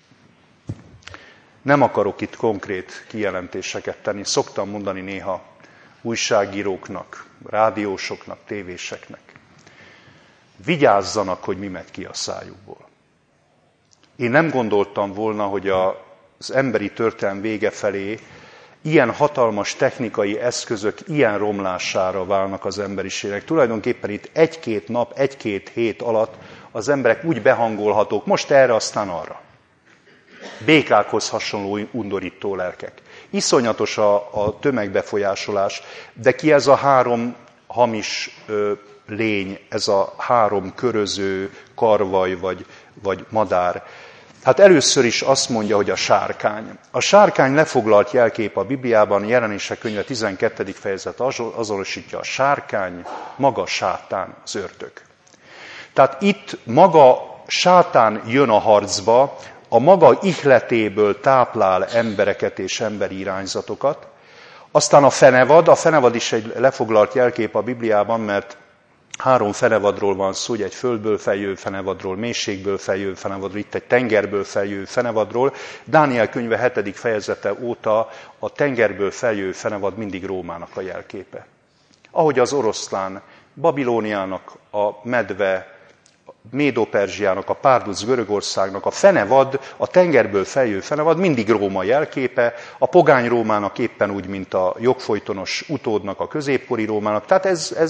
S1: Nem akarok itt konkrét kijelentéseket tenni. Szoktam mondani néha újságíróknak, rádiósoknak, tévéseknek. Vigyázzanak, hogy mi megy ki a szájukból. Én nem gondoltam volna, hogy az emberi történelem vége felé ilyen hatalmas technikai eszközök ilyen romlására válnak az emberiségnek. Tulajdonképpen itt 1-2 nap, 1-2 hét alatt az emberek úgy behangolhatók, most erre, aztán arra. Békákhoz hasonló undorító lelkek. Iszonyatos a tömegbefolyásolás, de ki ez a 3 hamis lény, ez a 3 köröző karvaj vagy madár? Hát először is azt mondja, hogy a sárkány. A sárkány lefoglalt jelkép a Bibliában, Jelenések könyve 12. fejezet azonosítja a sárkány, maga sátán, az ördög. Tehát itt maga sátán jön a harcba, a maga ihletéből táplál embereket és emberi irányzatokat. Aztán a fenevad is egy lefoglalt jelkép a Bibliában, mert 3 fenevadról van szó, egy földből feljövő fenevadról, mélységből feljövő fenevadról, itt egy tengerből feljövő fenevadról. Dániel könyve 7. fejezete óta a tengerből feljövő fenevad mindig Rómának a jelképe. Ahogy az oroszlán, Babilóniának, a medve, Médo-Perzsiának, a párduc Görögországnak, a fenevad, a tengerből feljövő fenevad mindig Róma jelképe, a pogány Rómának éppen úgy, mint a jogfolytonos utódnak, a középkori Rómának. Tehát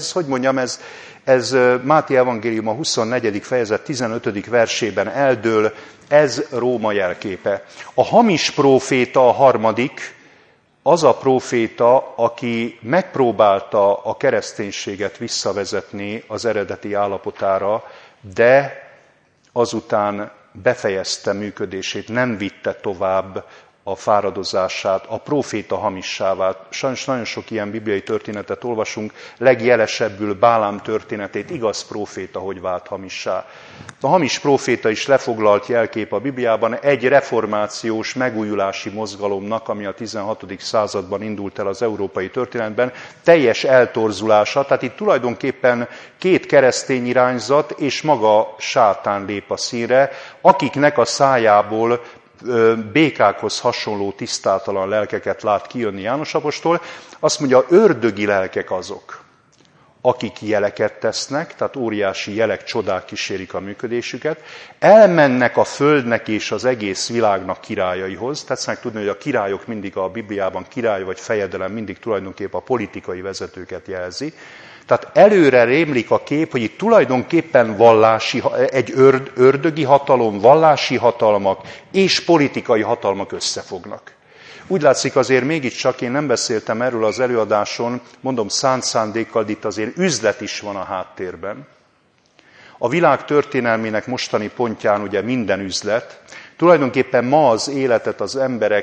S1: ez Máté evangélium a 24. fejezet 15. versében eldől, ez Róma jelképe. A hamis próféta a harmadik, az a próféta, aki megpróbálta a kereszténységet visszavezetni az eredeti állapotára, de azután befejezte működését, nem vitte tovább a fáradozását, a próféta hamissá vált. Sajnos nagyon sok ilyen bibliai történetet olvasunk, legjelesebbül Bálám történetét, igaz próféta, hogy vált hamissá. A hamis próféta is lefoglalt jelkép a Bibliában egy reformációs megújulási mozgalomnak, ami a 16. században indult el az európai történelemben, teljes eltorzulása, tehát itt tulajdonképpen 2 keresztény irányzat és maga sátán lép a színre, akiknek a szájából békákhoz hasonló tisztátalan lelkeket lát kijönni János apostol. Azt mondja, ördögi lelkek azok, akik jeleket tesznek, tehát óriási jelek, csodák kísérik a működésüket, elmennek a földnek és az egész világnak királyaihoz. Tetszenek tudni, hogy a királyok mindig a Bibliában, király vagy fejedelem mindig tulajdonképpen a politikai vezetőket jelzi. Tehát előre rémlik a kép, hogy itt tulajdonképpen egy ördögi hatalom, vallási hatalmak és politikai hatalmak összefognak. Úgy látszik azért mégiscsak, én nem beszéltem erről az előadáson, mondom szánt szándékkal, itt azért üzlet is van a háttérben. A világ történelmének mostani pontján ugye minden üzlet. Tulajdonképpen ma az életet az emberek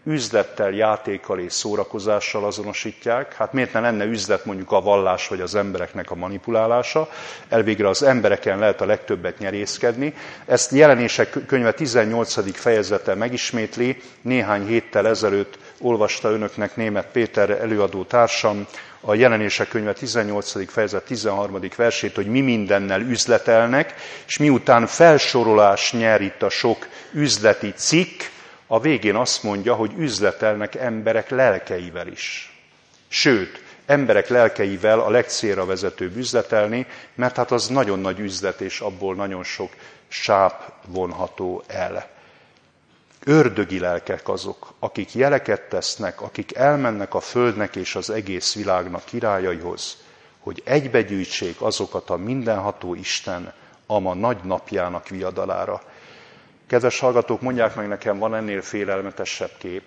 S1: üzlettel, játékkal és szórakozással azonosítják. Hát miért ne lenne üzlet mondjuk a vallás vagy az embereknek a manipulálása? Elvégre az embereken lehet a legtöbbet nyerészkedni. Ezt Jelenések könyve 18. fejezete megismétli. Néhány héttel ezelőtt olvasta önöknek Németh Péter előadó társam a Jelenések könyve 18. fejezet 13. versét, hogy mi mindennel üzletelnek, és miután felsorolás nyer itt a sok üzleti cikk, a végén azt mondja, hogy üzletelnek emberek lelkeivel is. Sőt, emberek lelkeivel a legcélra vezetőbb üzletelni, mert hát az nagyon nagy üzlet, és abból nagyon sok sáp vonható el. Ördögi lelkek azok, akik jeleket tesznek, akik elmennek a földnek és az egész világnak királyaihoz, hogy egybegyűjtsék azokat a mindenható Isten ama nagy napjának viadalára. Kedves hallgatók, mondják meg nekem, van ennél félelmetesebb kép?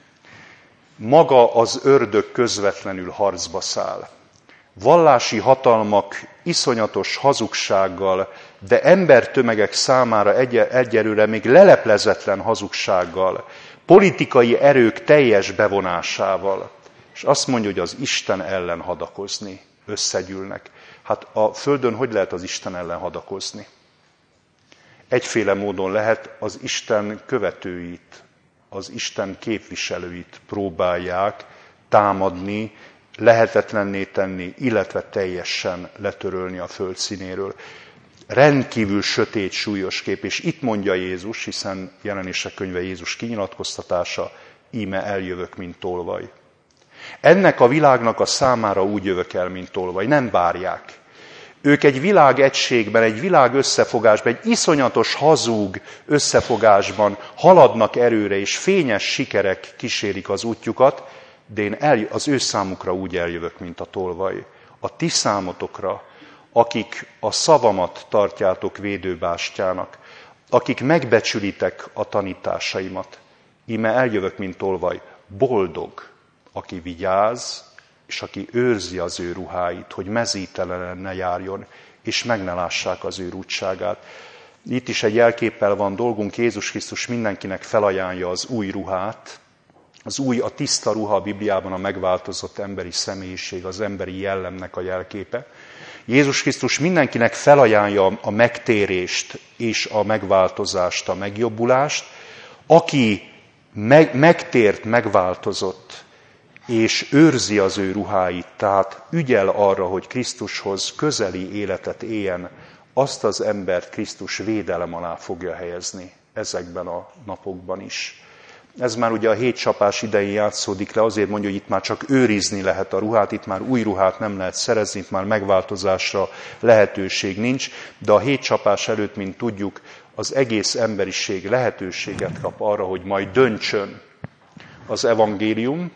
S1: Maga az ördög közvetlenül harcba száll. Vallási hatalmak iszonyatos hazugsággal, de embertömegek számára egyelőre még leleplezetlen hazugsággal, politikai erők teljes bevonásával, és azt mondja, hogy az Isten ellen hadakozni, összegyűlnek. Hát a Földön hogy lehet az Isten ellen hadakozni? Egyféle módon lehet, az Isten követőit, az Isten képviselőit próbálják támadni, lehetetlenné tenni, illetve teljesen letörölni a föld színéről. Rendkívül sötét, súlyos kép, és itt mondja Jézus, hiszen Jelenések könyve Jézus kinyilatkoztatása, íme eljövök, mint tolvaj. Ennek a világnak a számára úgy jövök el, mint tolvaj, nem várják. Ők egy világegységben, egy világ összefogásban, egy iszonyatos hazug összefogásban haladnak erőre, és fényes sikerek kísérik az útjukat, de én az ő számukra úgy eljövök, mint a tolvaj. A ti számotokra, akik a szavamat tartjátok védőbástyának, akik megbecsülitek a tanításaimat, íme eljövök, mint tolvaj. Boldog, aki vigyáz, és aki őrzi az ő ruháit, hogy mezítelenen ne járjon, és meg ne lássák az ő rúdságát. Itt is egy jelképpel van dolgunk, Jézus Krisztus mindenkinek felajánlja az új ruhát. Az új, a tiszta ruha a Bibliában a megváltozott emberi személyiség, az emberi jellemnek a jelképe. Jézus Krisztus mindenkinek felajánlja a megtérést és a megváltozást, a megjobbulást. Aki megtért, megváltozott, és őrzi az ő ruháit, tehát ügyel arra, hogy Krisztushoz közeli életet éljen, azt az embert Krisztus védelem alá fogja helyezni ezekben a napokban is. Ez már ugye a hétcsapás idején játszódik le, azért mondja, hogy itt már csak őrizni lehet a ruhát, itt már új ruhát nem lehet szerezni, itt már megváltozásra lehetőség nincs, de a hétcsapás előtt, mint tudjuk, az egész emberiség lehetőséget kap arra, hogy majd döntsön az evangélium,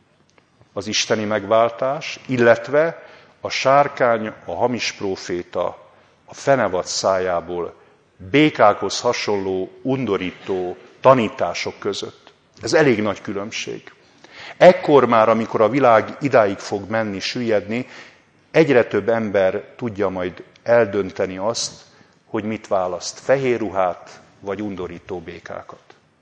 S1: az isteni megváltás, illetve a sárkány, a hamis próféta, a fenevad szájából békákhoz hasonló, undorító tanítások között. Ez elég nagy különbség. Ekkor már, amikor a világ idáig fog menni, süllyedni, egyre több ember tudja majd eldönteni azt, hogy mit választ, fehér ruhát vagy undorító békákat.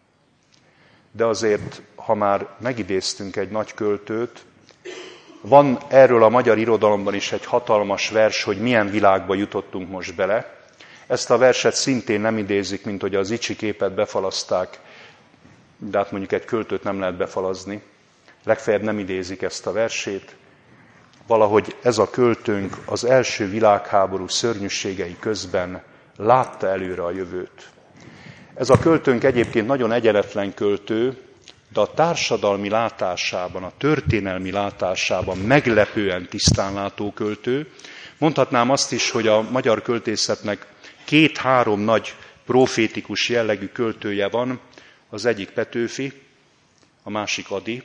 S1: De azért, ha már megidéztünk egy nagy költőt, van erről a magyar irodalomban is egy hatalmas vers, hogy milyen világba jutottunk most bele. Ezt a verset szintén nem idézik, mint hogy az Icsi képet befalaszták, de hát mondjuk egy költőt nem lehet befalazni. Legfeljebb nem idézik ezt a versét. Valahogy ez a költőnk az első világháború szörnyűségei közben látta előre a jövőt. Ez a költőnk egyébként nagyon egyenletlen költő, de a társadalmi látásában, a történelmi látásában meglepően tisztánlátó költő. Mondhatnám azt is, hogy a magyar költészetnek 2-3 nagy profétikus jellegű költője van, az egyik Petőfi, a másik Ady,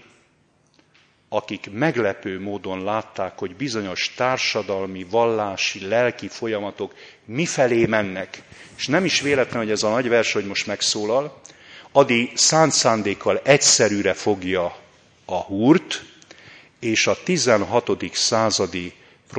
S1: akik meglepő módon látták, hogy bizonyos társadalmi, vallási, lelki folyamatok mifelé mennek. És nem is véletlen, hogy ez a nagy vers, hogy most megszólal. Ady szánt szándékkal egyszerűre fogja a húrt, és a 16. századi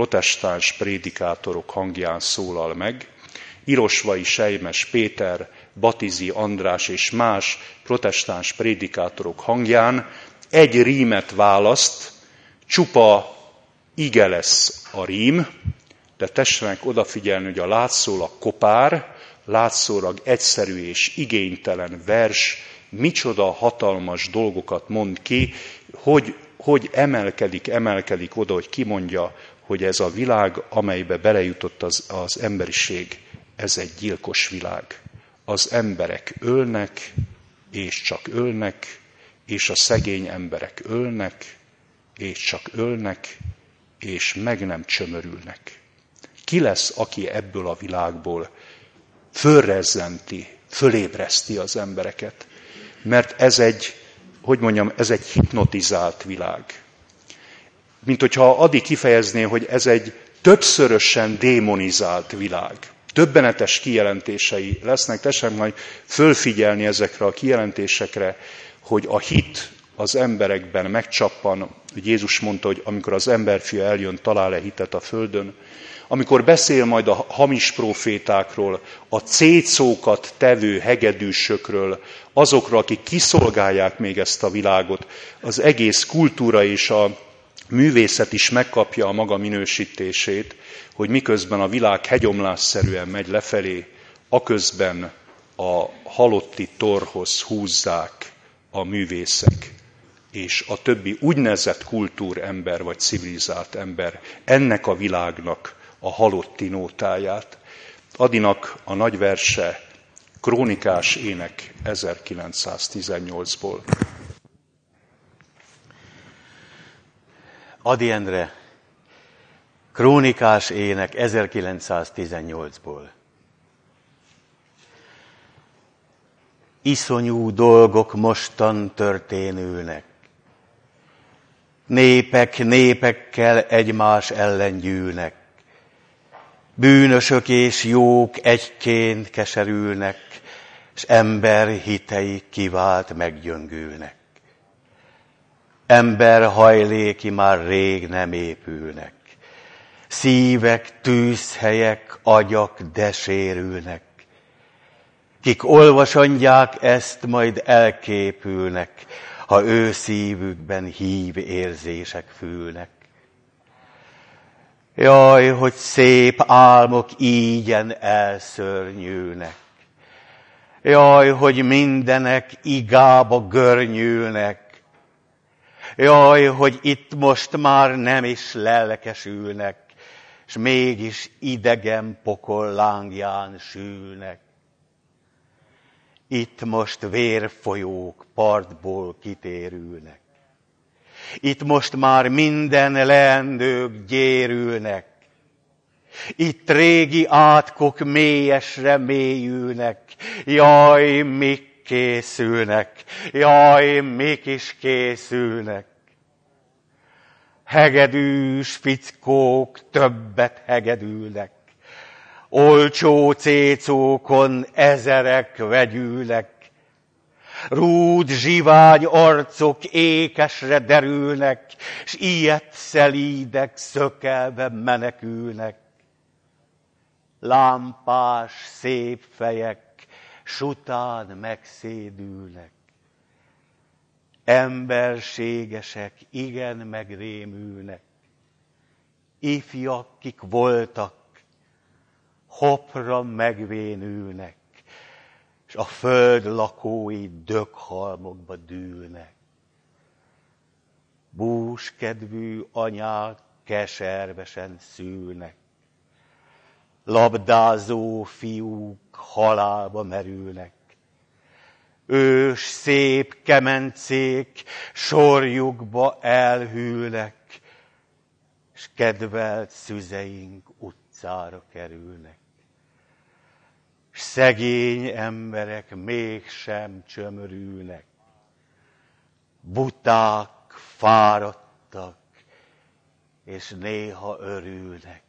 S1: protestáns prédikátorok hangján szólal meg. Irosvai Selymes Péter, Batizi András és más protestáns prédikátorok hangján egy rímet választ, csupa ige lesz a rím, de tessenek odafigyelni, hogy a látszólag kopár, látszólag egyszerű és igénytelen vers micsoda hatalmas dolgokat mond ki, hogy emelkedik oda, hogy kimondja, hogy ez a világ, amelybe belejutott az emberiség, ez egy gyilkos világ. Az emberek ölnek, és csak ölnek, és a szegény emberek ölnek, és csak ölnek, és meg nem csömörülnek. Ki lesz, aki ebből a világból fölrezzenti, fölébreszti az embereket? Mert ez egy hipnotizált világ. Mint hogyha Adi kifejezné, hogy ez egy többszörösen démonizált világ. Többenetes kijelentései lesznek, tessék majd fölfigyelni ezekre a kijelentésekre, hogy a hit az emberekben megcsappan, hogy Jézus mondta, hogy amikor az emberfia eljön, talál-e hitet a földön, amikor beszél majd a hamis profétákról, a cécókat tevő hegedűsökről, azokról, akik kiszolgálják még ezt a világot, az egész kultúra és a művészet is megkapja a maga minősítését, hogy miközben a világ hegyomlásszerűen megy lefelé, aközben a halotti torhoz húzzák a művészek és a többi úgynevezett kultúrember vagy civilizált ember ennek a világnak a halotti nótáját. Adinak a nagy verse Krónikás ének 1918-ból.
S2: Ady Endre, Krónikás ének 1918-ból. Iszonyú dolgok mostan történőnek. Népek népekkel egymás ellen gyűlnek. Bűnösök és jók egyként keserülnek, s ember hitei kivált meggyöngülnek. Ember hajléki már rég nem épülnek. Szívek, tűzhelyek, agyak de sérülnek. Kik olvasandják ezt, majd elképülnek, ha ő szívükben hív érzések fülnek. Jaj, hogy szép álmok ígyen elszörnyülnek. Jaj, hogy mindenek igába görnyülnek. Jaj, hogy itt most már nem is lelkesülnek, s mégis idegen pokol lángján sülnek. Itt most vérfolyók partból kitérülnek. Itt most már minden leendők gyérülnek. Itt régi átkok mélyesre mélyülnek. Jaj, mik készülnek, jaj, mik is készülnek. Hegedűs fickók többet hegedülnek. Olcsó cécókon ezerek vegyülnek. Rúd zsivány arcok ékesre derülnek, s ilyet szelídek szökelve menekülnek. Lámpás szép fejek sután megszédülnek. Emberségesek igen megrémülnek. Ifjak, kik voltak, hopra megvénülnek, és a föld lakói döghalmokba dűlnek. Búskedvű anyák keservesen szülnek. Labdázó fiúk halálba merülnek. Ős szép kemencék sorjukba elhűlnek, s kedvelt szüzeink utcára kerülnek. S szegény emberek mégsem csömörülnek. Buták, fáradtak, és néha örülnek.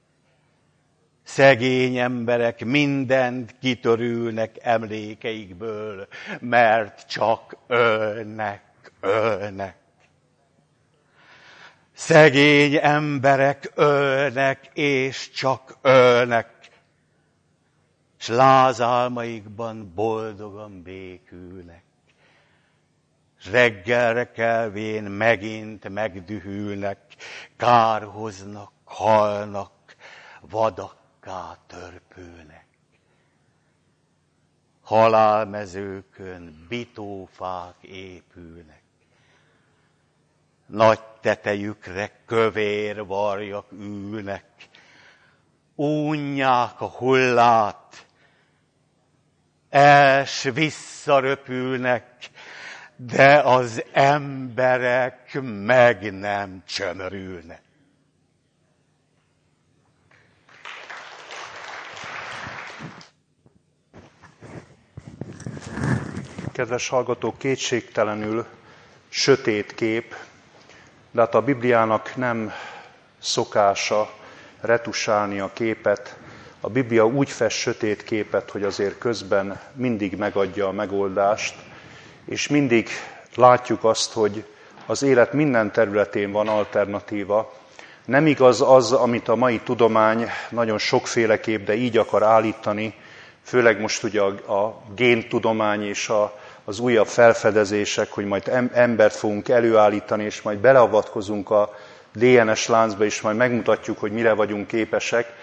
S2: Szegény emberek mindent kitörülnek emlékeikből, mert csak ölnek. Szegény emberek ölnek, és csak ölnek. s lázálmaikban boldogan békülnek. S reggelre kelvén megint megdühülnek, kárhoznak, halnak, vadakká törpülnek. Halálmezőkön bitófák épülnek. Nagy tetejükre kövér varjak ülnek, unják a hullát, els visszaröpülnek, de az emberek meg nem csömörülnek.
S1: Kedves hallgatók, kétségtelenül sötét kép, de hát a Bibliának nem szokása retusálni a képet. A Biblia úgy fest sötét képet, hogy azért közben mindig megadja a megoldást, és mindig látjuk azt, hogy az élet minden területén van alternatíva. Nem igaz az, amit a mai tudomány nagyon sokféleképp, de így akar állítani, főleg most ugye a géntudomány és az újabb felfedezések, hogy majd embert fogunk előállítani, és majd beleavatkozunk a DNS láncba, és majd megmutatjuk, hogy mire vagyunk képesek.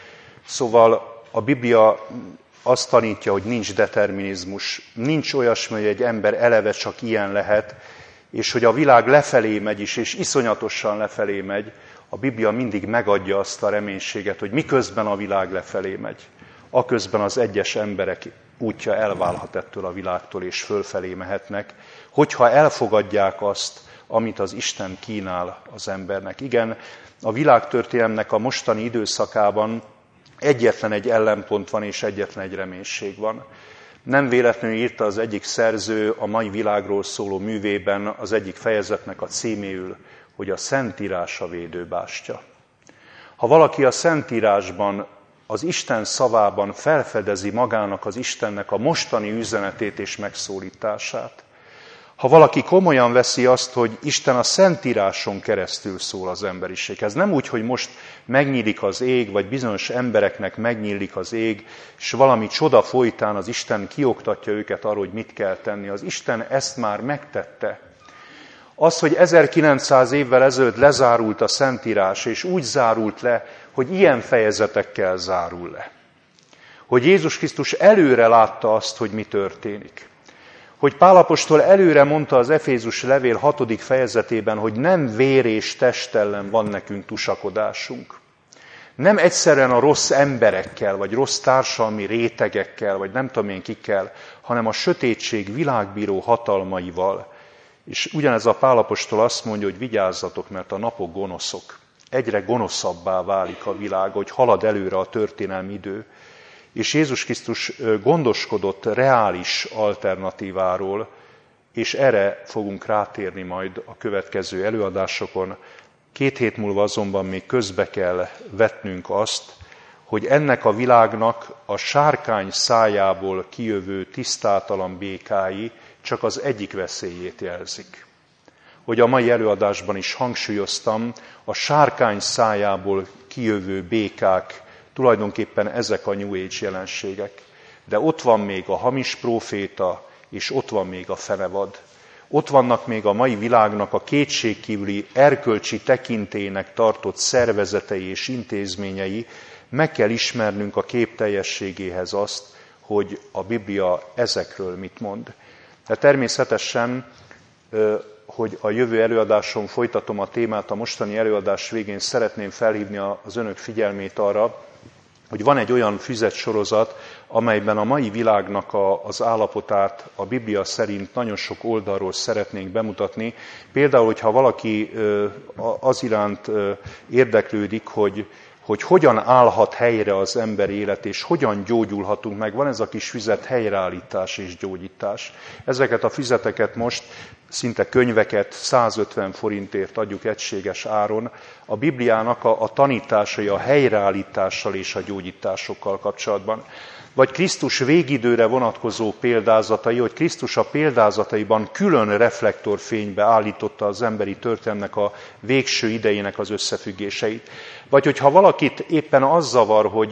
S1: Szóval a Biblia azt tanítja, hogy nincs determinizmus, nincs olyasmi, hogy egy ember eleve csak ilyen lehet, és hogy a világ lefelé megy is, és iszonyatosan lefelé megy. A Biblia mindig megadja azt a reménységet, hogy miközben a világ lefelé megy, aközben az egyes emberek útja elválhat ettől a világtól, és fölfelé mehetnek, hogyha elfogadják azt, amit az Isten kínál az embernek. Igen, a világtörténelemnek a mostani időszakában egyetlen egy ellenpont van, és egyetlen egy reménység van. Nem véletlenül írta az egyik szerző a mai világról szóló művében az egyik fejezetnek a címéül, hogy a Szentírás a védőbástya. Ha valaki a Szentírásban, az Isten szavában felfedezi magának az Istennek a mostani üzenetét és megszólítását, ha valaki komolyan veszi azt, hogy Isten a Szentíráson keresztül szól az emberiséghez, nem úgy, hogy most megnyílik az ég, vagy bizonyos embereknek megnyílik az ég, és valami csoda folytán az Isten kioktatja őket arról, hogy mit kell tenni. Az Isten ezt már megtette. Az, hogy 1900 évvel ezelőtt lezárult a Szentírás, és úgy zárult le, hogy ilyen fejezetekkel zárul le. Hogy Jézus Krisztus előre látta azt, hogy mi történik. Hogy Pál apostol előre mondta az Efézus levél 6. fejezetében, hogy nem vér és test ellen van nekünk tusakodásunk. Nem egyszerűen a rossz emberekkel, vagy rossz társadalmi rétegekkel, vagy nem tudom én kikkel, hanem a sötétség világbíró hatalmaival. És ugyanez a Pál apostol azt mondja, hogy vigyázzatok, mert a napok gonoszok. Egyre gonoszabbá válik a világ, hogy halad előre a történelmi idő. És Jézus Krisztus gondoskodott reális alternatíváról, és erre fogunk rátérni majd a következő előadásokon. 2 hét múlva azonban még közbe kell vetnünk azt, hogy ennek a világnak a sárkány szájából kijövő tisztátalan békái csak az egyik veszélyét jelzik. Hogy a mai előadásban is hangsúlyoztam, a sárkány szájából kijövő békák, tulajdonképpen ezek a New Age jelenségek. De ott van még a hamis próféta, és ott van még a fenevad. Ott vannak még a mai világnak a kétségkívüli erkölcsi tekintélynek tartott szervezetei és intézményei. Meg kell ismernünk a kép teljességéhez azt, hogy a Biblia ezekről mit mond. De természetesen, hogy a jövő előadáson folytatom a témát, a mostani előadás végén szeretném felhívni az önök figyelmét arra, hogy van egy olyan füzetsorozat, amelyben a mai világnak az állapotát a Biblia szerint nagyon sok oldalról szeretnénk bemutatni. Például, hogyha valaki az iránt érdeklődik, hogy hogyan állhat helyre az ember élet, és hogyan gyógyulhatunk meg. Van ez a kis füzet, helyreállítás és gyógyítás. Ezeket a füzeteket most szinte könyveket 150 forintért adjuk egységes áron. A Bibliának a tanításai a helyreállítással és a gyógyításokkal kapcsolatban. Vagy Krisztus végidőre vonatkozó példázatai, hogy Krisztus a példázataiban külön reflektorfénybe állította az emberi történelmnek a végső idejének az összefüggéseit. Vagy hogyha valakit éppen az zavar, hogy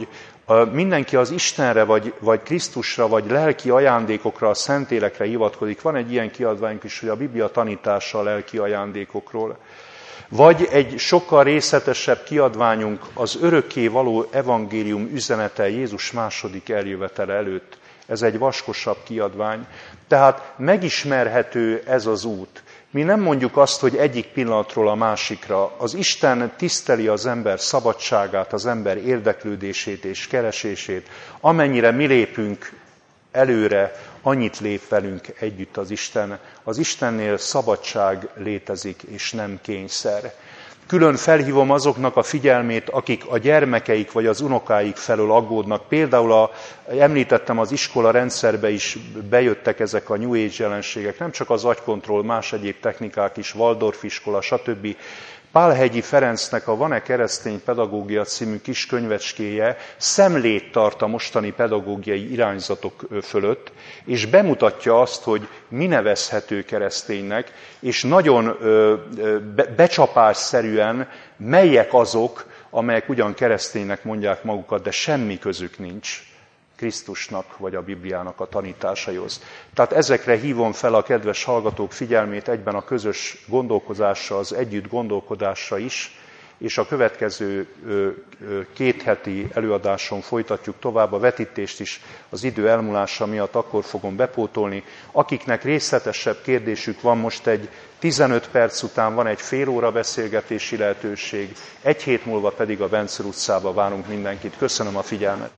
S1: mindenki az Istenre, vagy Krisztusra, vagy lelki ajándékokra, a szentélekre hivatkozik. Van egy ilyen kiadványunk is, hogy a Biblia tanítása a lelki ajándékokról. Vagy egy sokkal részletesebb kiadványunk az örökké való evangélium üzenete Jézus második eljövetele előtt. Ez egy vaskosabb kiadvány. Tehát megismerhető ez az út. Mi nem mondjuk azt, hogy egyik pillanatról a másikra. Az Isten tiszteli az ember szabadságát, az ember érdeklődését és keresését. Amennyire mi lépünk előre, annyit lép velünk együtt az Isten. Az Istennél szabadság létezik, és nem kényszer. Külön felhívom azoknak a figyelmét, akik a gyermekeik vagy az unokáik felől aggódnak. Például említettem, az iskola rendszerbe is bejöttek ezek a New Age jelenségek, nem csak az agykontroll, más egyéb technikák is, Waldorf iskola, stb. Pálhegyi Ferencnek a Van-e keresztény pedagógia című kis könyvecskéje szemlét tart a mostani pedagógiai irányzatok fölött, és bemutatja azt, hogy mi nevezhető kereszténynek, és nagyon becsapásszerűen melyek azok, amelyek ugyan kereszténynek mondják magukat, de semmi közük nincs Krisztusnak vagy a Bibliának a tanításaihoz. Tehát ezekre hívom fel a kedves hallgatók figyelmét egyben a közös gondolkozásra, az együtt gondolkodásra is, és a következő 2 heti előadáson folytatjuk tovább, a vetítést is az idő elmúlása miatt akkor fogom bepótolni. Akiknek részletesebb kérdésük van, most egy 15 perc után van egy fél óra beszélgetési lehetőség, 1 hét múlva pedig a Benczur utcába várunk mindenkit. Köszönöm a figyelmet!